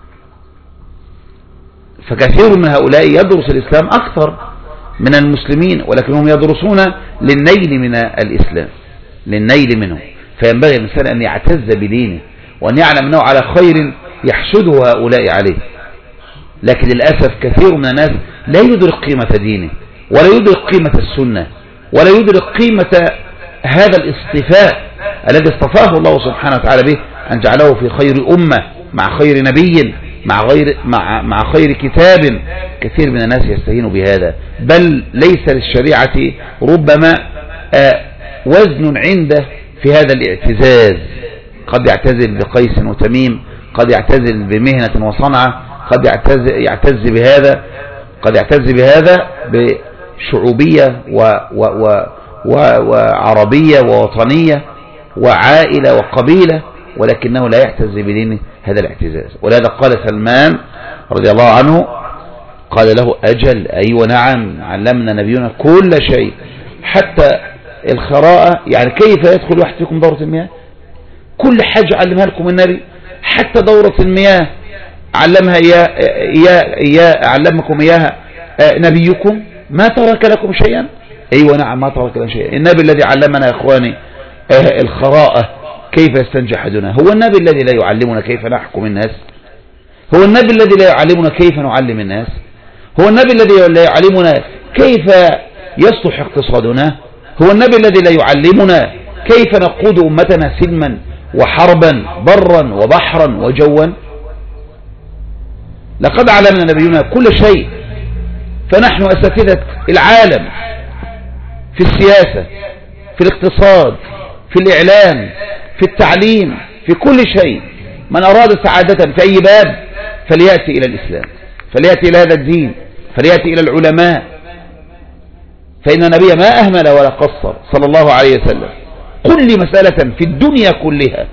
فكثير من هؤلاء يدرس الإسلام أكثر من المسلمين، ولكنهم يدرسون للنيل من الإسلام، للنيل منه. فينبغي الإنسان أن يعتز بدينه وأن يعلم أنه على خير يحسده هؤلاء عليه. لكن للأسف كثير من الناس لا يدرك قيمة دينه ولا يدرك قيمة السنة ولا يدرك قيمة هذا الاصطفاء الذي اصطفاه الله سبحانه وتعالى به، أن جعله في خير أمة مع خير نبي مع غير مع مع خير كتاب. كثير من الناس يستهين بهذا، بل ليس للشريعة ربما وزن عنده في هذا الاعتزاز. قد يعتزل بقيس وتميم، قد يعتزل بمهنة وصنعة، قد يعتز يعتز بهذا قد يعتز بهذا بشعوبية و و و و وعربية ووطنية وعائلة وقبيلة، ولكنه لا يعتز بدينه هذا الاعتزاز. ولهذا قال سلمان رضي الله عنه، قال له أجل أي ونعم، علمنا نبينا كل شيء حتى الخراءة. يعني كيف يدخل واحد فيكم دورة المياه؟ كل حاجة علمها لكم النبي، حتى دورة المياه علمها إياه إياه علمكم إياها نبيكم، ما ترك لكم شيئا. أيوة نعم ما ترك لنا شيئا. النبي الذي علمنا يا إخواني الخراءة كيف يستنجى أحدنا، هو النبي الذي لا يعلمنا كيف نحكم الناس، هو النبي الذي لا يعلمنا كيف نعلم الناس، هو النبي الذي لا يعلمنا كيف يصلح اقتصادنا، هو النبي الذي لا يعلمنا كيف نقود أمتنا سلما وحربا برا وبحرا وجوا. لقد علمنا نبينا كل شيء، فنحن أساتذة العالم في السياسة، في الاقتصاد، في الإعلام، في التعليم، في كل شيء. من أراد سعادة في أي باب فليأتي إلى الإسلام، فليأتي إلى هذا الدين، فليأتي إلى العلماء، فإن النبي ما أهمل ولا قصر صلى الله عليه وسلم. كل مسألة في الدنيا كلها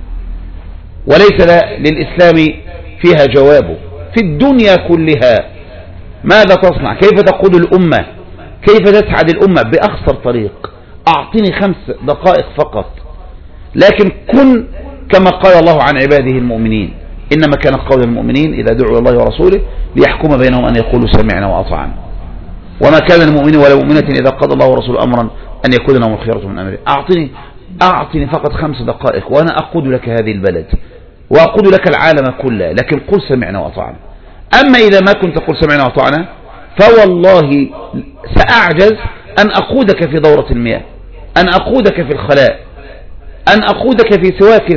وليس للإسلام فيها جوابه، في الدنيا كلها ماذا تصنع، كيف تقود الأمة، كيف تسعد الأمة بأخسر طريق. أعطني خمس دقائق فقط، لكن كن كما قال الله عن عباده المؤمنين، إنما كان قول المؤمنين إذا دعوا الله ورسوله ليحكم بينهم أن يقولوا سمعنا وأطعنا، وما كان المؤمن ولا مؤمنة إذا قضى الله ورسوله أمرا أن يكون لهم الخيرة من أمره. أعطني أعطني فقط خمس دقائق وأنا أقود لك هذه البلد وأقود لك العالم كله، لكن قل سمعنا وأطعنا. أما إذا ما كنت تقول سمعنا وأطعنا فوالله سأعجز أن أقودك في دورة المياه، أن أقودك في الخلاء، أن أقودك في سواك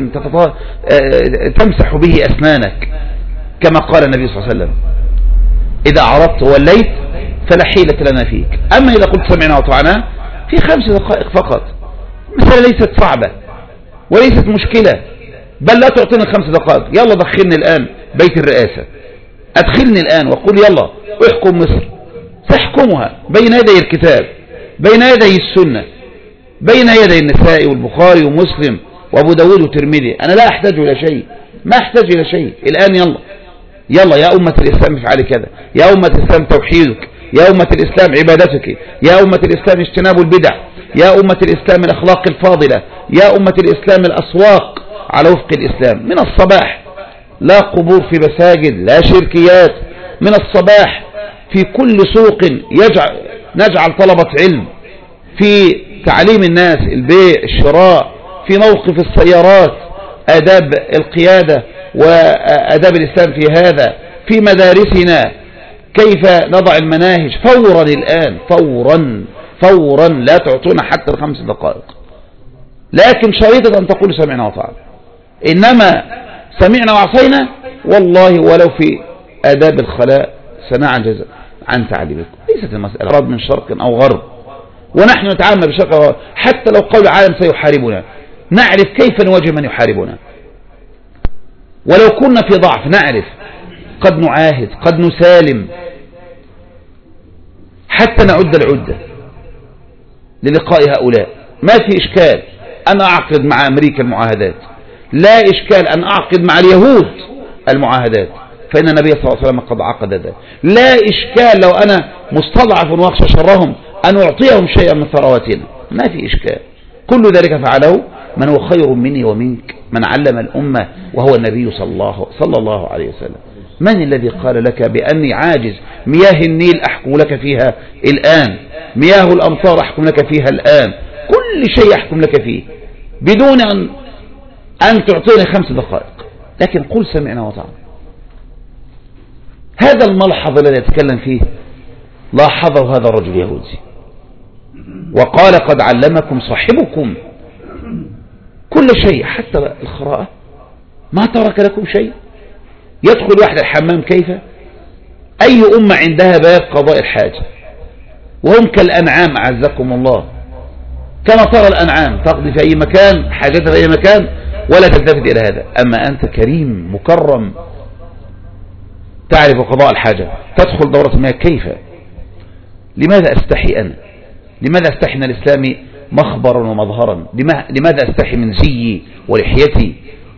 تمسح به أسنانك، كما قال النبي صلى الله عليه وسلم إذا عرضت وليت فلا حيلة لنا فيك. أما إذا قلت سمعنا وأطعنا في خمس دقائق فقط، مسألة ليست صعبة وليست مشكلة، بل لا تعطينا خمس دقائق. يلا دخلني الآن بيت الرئاسة، أدخلني الآن وقل يلا احكم مصر، سأحكمها بين يدي الكتاب، بين يدي السنة، بين يدي النساء والبخاري ومسلم وابو داود والترمذي. أنا لا أحتاج إلى شيء، ما أحتاج إلى شيء الآن. يلا يلا يا أمة الإسلام افعلي كذا، يا أمة الإسلام توحيدك، يا أمة الإسلام عبادتك، يا أمة الإسلام اجتناب البدع، يا أمة الإسلام الأخلاق الفاضلة، يا أمة الإسلام الأسواق على وفق الإسلام. من الصباح لا قبور في مساجد، لا شركيات، من الصباح في كل سوق يجعل نجعل طلبة علم، في تعليم الناس البيع الشراء، في موقف السيارات آداب القيادة وآداب الإسلام في هذا، في مدارسنا كيف نضع المناهج فورا الآن، فورا فورا، لا تعطونا حتى الخمس دقائق، لكن شريطة أن تقول سمعنا وطعنا. إنما سمعنا وعصينا والله ولو في آداب الخلاء سنعجز عن تعليمكم. ليست المسألة رد من شرق أو غرب، ونحن نتعامل بشرق أو غرب. حتى لو قول العالم سيحاربنا نعرف كيف نواجه من يحاربنا، ولو كنا في ضعف نعرف قد نعاهد قد نسالم حتى نعد العدة للقاء هؤلاء. ما في إشكال أن أعقد مع أمريكا المعاهدات، لا إشكال أن أعقد مع اليهود المعاهدات، فإن النبي صلى الله عليه وسلم قد عقد ذلك. لا إشكال لو أنا مستضعف وأخشى شرهم أن أعطيهم شيئا من ثرواتنا، ما في إشكال. كل ذلك فعله من هو خير مني ومنك، من علم الأمة وهو النبي صلى الله, صلى الله عليه وسلم. من الذي قال لك بأني عاجز؟ مياه النيل أحكم لك فيها الآن، مياه الأمطار أحكم لك فيها الآن، كل شيء أحكم لك فيه بدون أن, أن تعطيني خمس دقائق، لكن قل سمعنا وطعنا. هذا الملحظ الذي يتكلم فيه لاحظه هذا الرجل يهودي وقال قد علمكم صاحبكم كل شيء حتى الخراءة، ما ترك لكم شيء. يدخل واحد الحمام كيف؟ أي أمة عندها باب قضاء الحاجة، وهم كالأنعام أعزكم الله، كما ترى الأنعام تقضي في أي مكان حاجتها في أي مكان ولا تلتفت إلى هذا. أما أنت كريم مكرم تعرف قضاء الحاجة، تدخل دورة المياه كيف؟ لماذا أستحي أنا؟ لماذا أستحي من الإسلام مخبرا ومظهرا؟ لماذا أستحي من زيي ولحيتي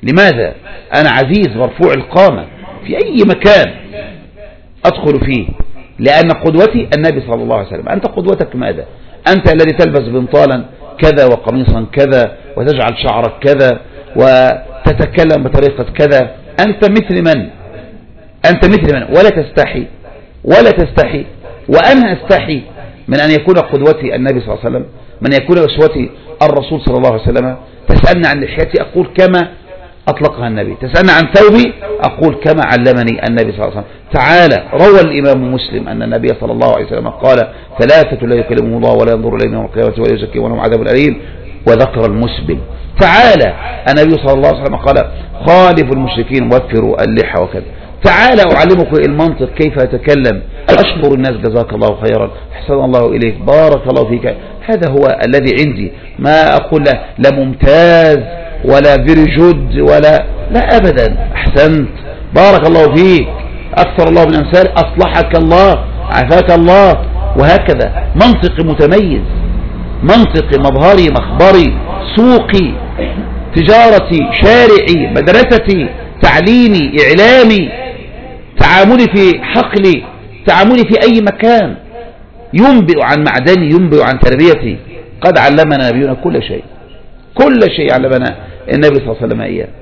لماذا؟ أنا عزيز مرفوع القامة في أي مكان أدخل فيه، لأن قدوتي النبي صلى الله عليه وسلم. أنت قدوتك ماذا؟ أنت الذي تلبس بنطالا كذا وقميصا كذا وتجعل شعرك كذا وتتكلم بطريقة كذا، أنت مثل من؟ أنت مثل من؟ ولا تستحي ولا تستحي. وأنا أستحي من أن يكون قدوتي النبي صلى الله عليه وسلم، من يكون أسوتي الرسول صلى الله عليه وسلم. تسألني عن لحيتي أقول كما أطلقها النبي، تسألني عن ثوبي أقول كما علمني النبي صلى الله عليه وسلم. تعالى، روى الإمام مسلم أن النبي صلى الله عليه وسلم قال: ثلاثة لا يكلمهم الله ولا ينظر إليهم يوم القيامة ولا يزكيهم ولهم عذاب أليم، وذكر المسبل. تعالى، النبي صلى الله عليه وسلم قال: خالف المشركين وفروا اللحى وكذا. تعالى أعلمك المنطق كيف أتكلم، أشكر الناس جزاك الله خيرا، أحسن الله إليك، بارك الله فيك. هذا هو الذي عندي، ما أقول لا, لا ممتاز ولا برجد ولا لا أبدا. أحسنت، بارك الله فيك، أكثر الله من أمثال، أصلحك الله، عافاك الله، وهكذا. منطق متميز، منطق مظهري مخبري سوقي تجارتي شارعي مدرستي تعليمي إعلامي تعاملي في حقلي تعاملي في أي مكان ينبئ عن معدني ينبئ عن تربيتي. قد علمنا نبينا كل شيء، كل شيء علمنا النبي صلى الله عليه وسلم إياه.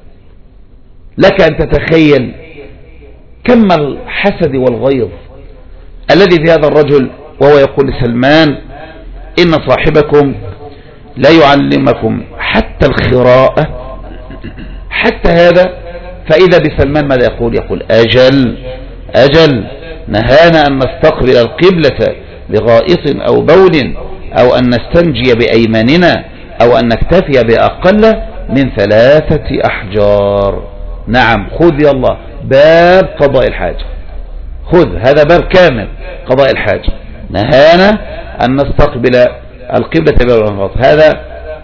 لك أن تتخيل كم الحسد والغيظ الذي في هذا الرجل وهو يقول لسلمان: إن صاحبكم لا يعلمكم حتى الخراءة، حتى هذا. فإذا بسلمان ماذا يقول؟ يقول: أجل أجل نهانا أن نستقبل القبلة لغائط أو بول أو أن نستنجي بأيماننا أو أن نكتفي بأقل من ثلاثة أحجار. نعم، خذ يا الله باب قضاء الحاجة، خذ هذا باب كامل قضاء الحاجة. نهانا أن نستقبل القبلة بالغائط، هذا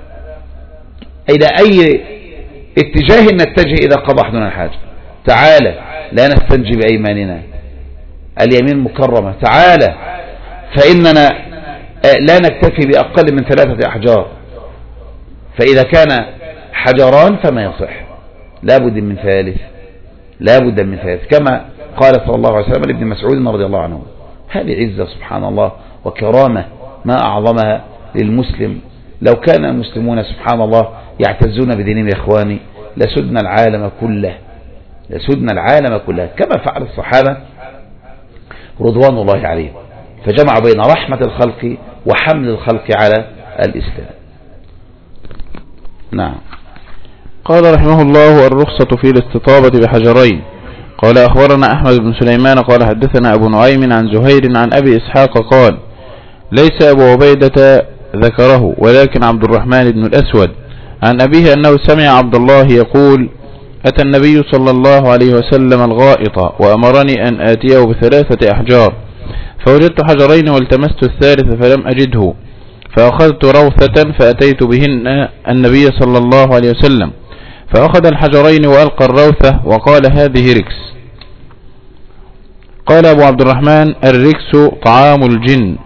إلى أي اتجاه نتجه إذا قضى أحدنا الحاجة. تعالى لا نستنجي بأيماننا، اليمين مكرمة. تعالى فإننا لا نكتفي بأقل من ثلاثة أحجار، فإذا كان حجران فما يصح، لابد من ثالث، لابد من ثالث، كما قال صلى الله عليه وسلم لابن مسعود رضي الله عنه. هذه عزة سبحان الله وكرامة ما أعظمها للمسلم. لو كان المسلمون سبحان الله يعتزون بدينهم يا إخواني لسدنا العالم كله، لسدنا العالم كله كما فعل الصحابة رضوان الله عليهم، فجمع بين رحمة الخلق وحمل الخلق على الإسلام. نعم. قال رحمه الله: الرخصة في الاستطابة بحجرين. قال: أخبرنا أحمد بن سليمان قال: حدثنا أبو نعيم عن زهير عن أبي إسحاق قال: ليس أبو عبيدة ذكره ولكن عبد الرحمن بن الأسود عن أبيه أنه سمع عبد الله يقول: أتى النبي صلى الله عليه وسلم الغائط وأمرني أن آتيه بثلاثة أحجار، فوجدت حجرين والتمست الثالث فلم أجده، فأخذت روثة فأتيت بهن النبي صلى الله عليه وسلم، فأخذ الحجرين وألقى الروثة وقال: هذه ركس. قال أبو عبد الرحمن: الركس طعام الجن.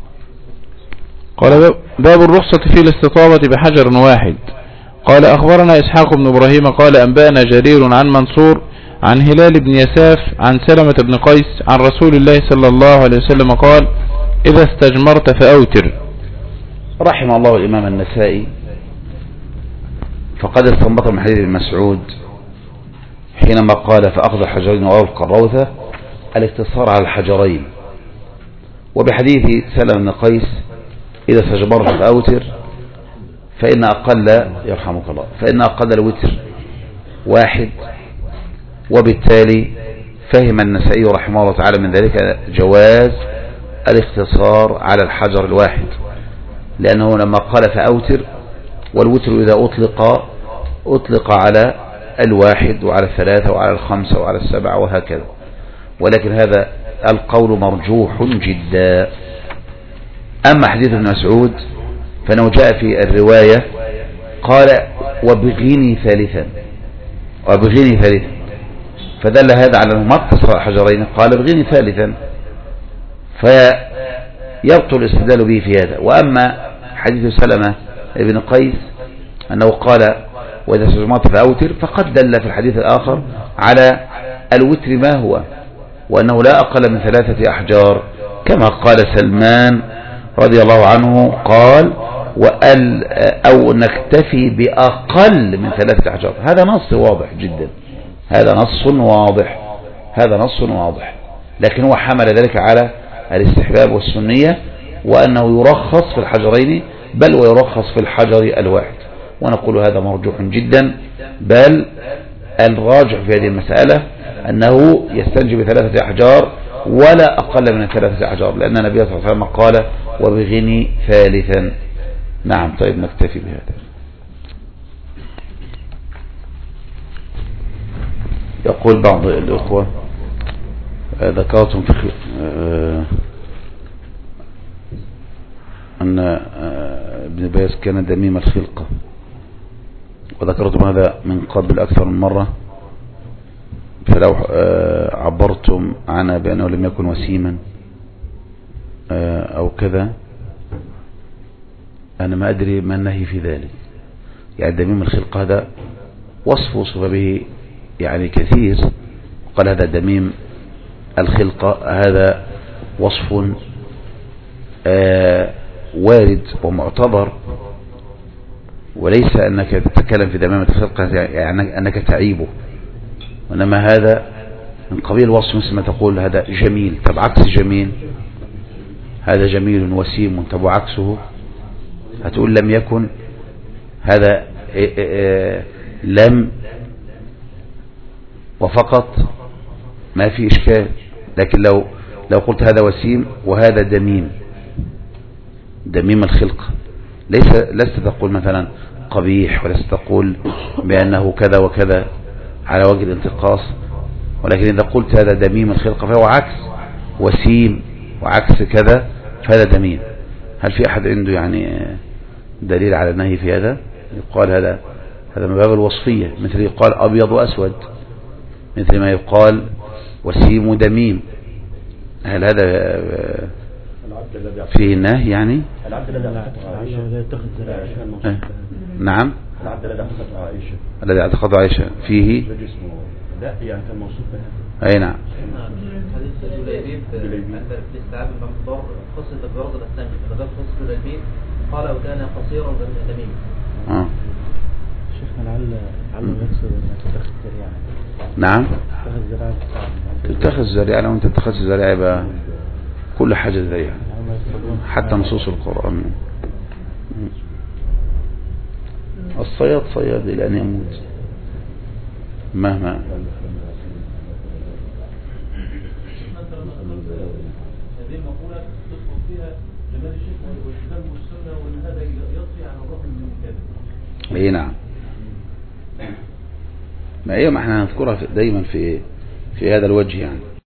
قال: باب الرخصة في الاستطابة بحجر واحد. قال: أخبرنا إسحاق بن إبراهيم قال: أنبأنا جرير عن منصور عن هلال بن يساف عن سلمة بن قيس عن رسول الله صلى الله عليه وسلم قال: إذا استجمرت فأوتر. رحم الله الإمام النسائي، فقد استنبط من حديث ابن مسعود حينما قال: فأخذ الحجرين وألقى الروثة الاقتصار على الحجرين، وبحديث سلمة بن قيس: إذا استجمرت فأوتر، فإن أقل يرحمك الله فإن أقل الوتر واحد. وبالتالي فهم النسائي رحمه الله تعالى من ذلك جواز الاختصار على الحجر الواحد، لأنه لما قال فأوتر، والوتر إذا أطلق أطلق على الواحد وعلى الثلاثة وعلى الخمسة وعلى السبعة وهكذا، ولكن هذا القول مرجوح جدا. أما حديث ابن مسعود فإنه جاء في الرواية قال: وبغني ثالثا، وبغني ثالثا، فدل هذا على أنه ما اقتصر الحجرين، قال بغني ثالثا، فيبطل الاستدلال به في هذا. وأما حديث سلمة بن قيس أنه قال: وإذا استجمعت فأوتر، فقد دل في الحديث الآخر على الوتر ما هو، وأنه لا أقل من ثلاثة أحجار، كما قال سلمان رضي الله عنه قال وأل أو نكتفي بأقل من ثلاثة أحجار. هذا نص واضح جدا، هذا نص واضح، هذا نص واضح، لكن هو حمل ذلك على الاستحباب والسنية، وأنه يرخص في الحجرين بل ويرخص في الحجر الواحد، ونقول هذا مرجوح جدا، بل الراجح في هذه المسألة أنه يستنجي بثلاثة أحجار ولا أقل من ثلاثة أحجار، لأن النبي صلى الله عليه وسلم قال وبغني ثالثا. نعم. طيب نكتفي بهذا. يقول بعض الأخوة ذكرتم في أن ابن باز كان دميم الخلقة، وذكرتم هذا من قبل أكثر من مرة، فلو عبرتم عنه بأنه لم يكن وسيما أو كذا، أنا ما أدري ما النهي في ذلك. يعني دميم الخلقة هذا وصف وصف به يعني كثير، قال هذا دميم الخلقة، هذا وصف آه وارد ومعتبر، وليس أنك تتكلم في دمامة الخلقة يعني أنك تعيبه، وإنما هذا من قبيل وصف، مثل ما تقول هذا جميل، طب عكس جميل هذا جميل وسيم، طب وعكسه هتقول لم يكن، هذا آه آه لم وفقط ما في إشكال. لكن لو لو قلت هذا وسيم وهذا دميم، دميم الخلقة، ليس لست تقول مثلا قبيح، ولست تقول بأنه كذا وكذا على وجه الانتقاص، ولكن إذا قلت هذا دميم الخلقة فهو عكس وسيم وعكس كذا، فهذا دميم. هل في أحد عنده يعني دليل على النهي في هذا؟ يقال هذا هذا من باب الوصفية، مثل يقال أبيض وأسود، مثل ما يقال وسيم ودميم. هل هذا فيه النهي يعني؟ نعم. الذي اعتقد عائشة فيه لا يعني كان موصوف بها. أي نعم. حديث جليبيب في استيعاب المقدار قصة البرد الأسلامي، فذكر قصة جليبيب قال وكان قصيرا دميم. اه شيخنا لعل لعله يقصد أن تتخذ ذريعة. نعم. تتخذ ذريعة. تتخذ ذريعة، لو أنت تتخذ ذريعة يبقى كل حاجة ذريعة، حتى نصوص القرآن. الصياد صياد إلى أن يموت مهما. هذه المقولة تدخل فيها جمال الشيخ والكتاب والسنة، وأن هذا يطفي على الرجل من الكتاب. اي نعم. ما هي ما احنا هنذكرها دايما في في هذا الوجه يعني.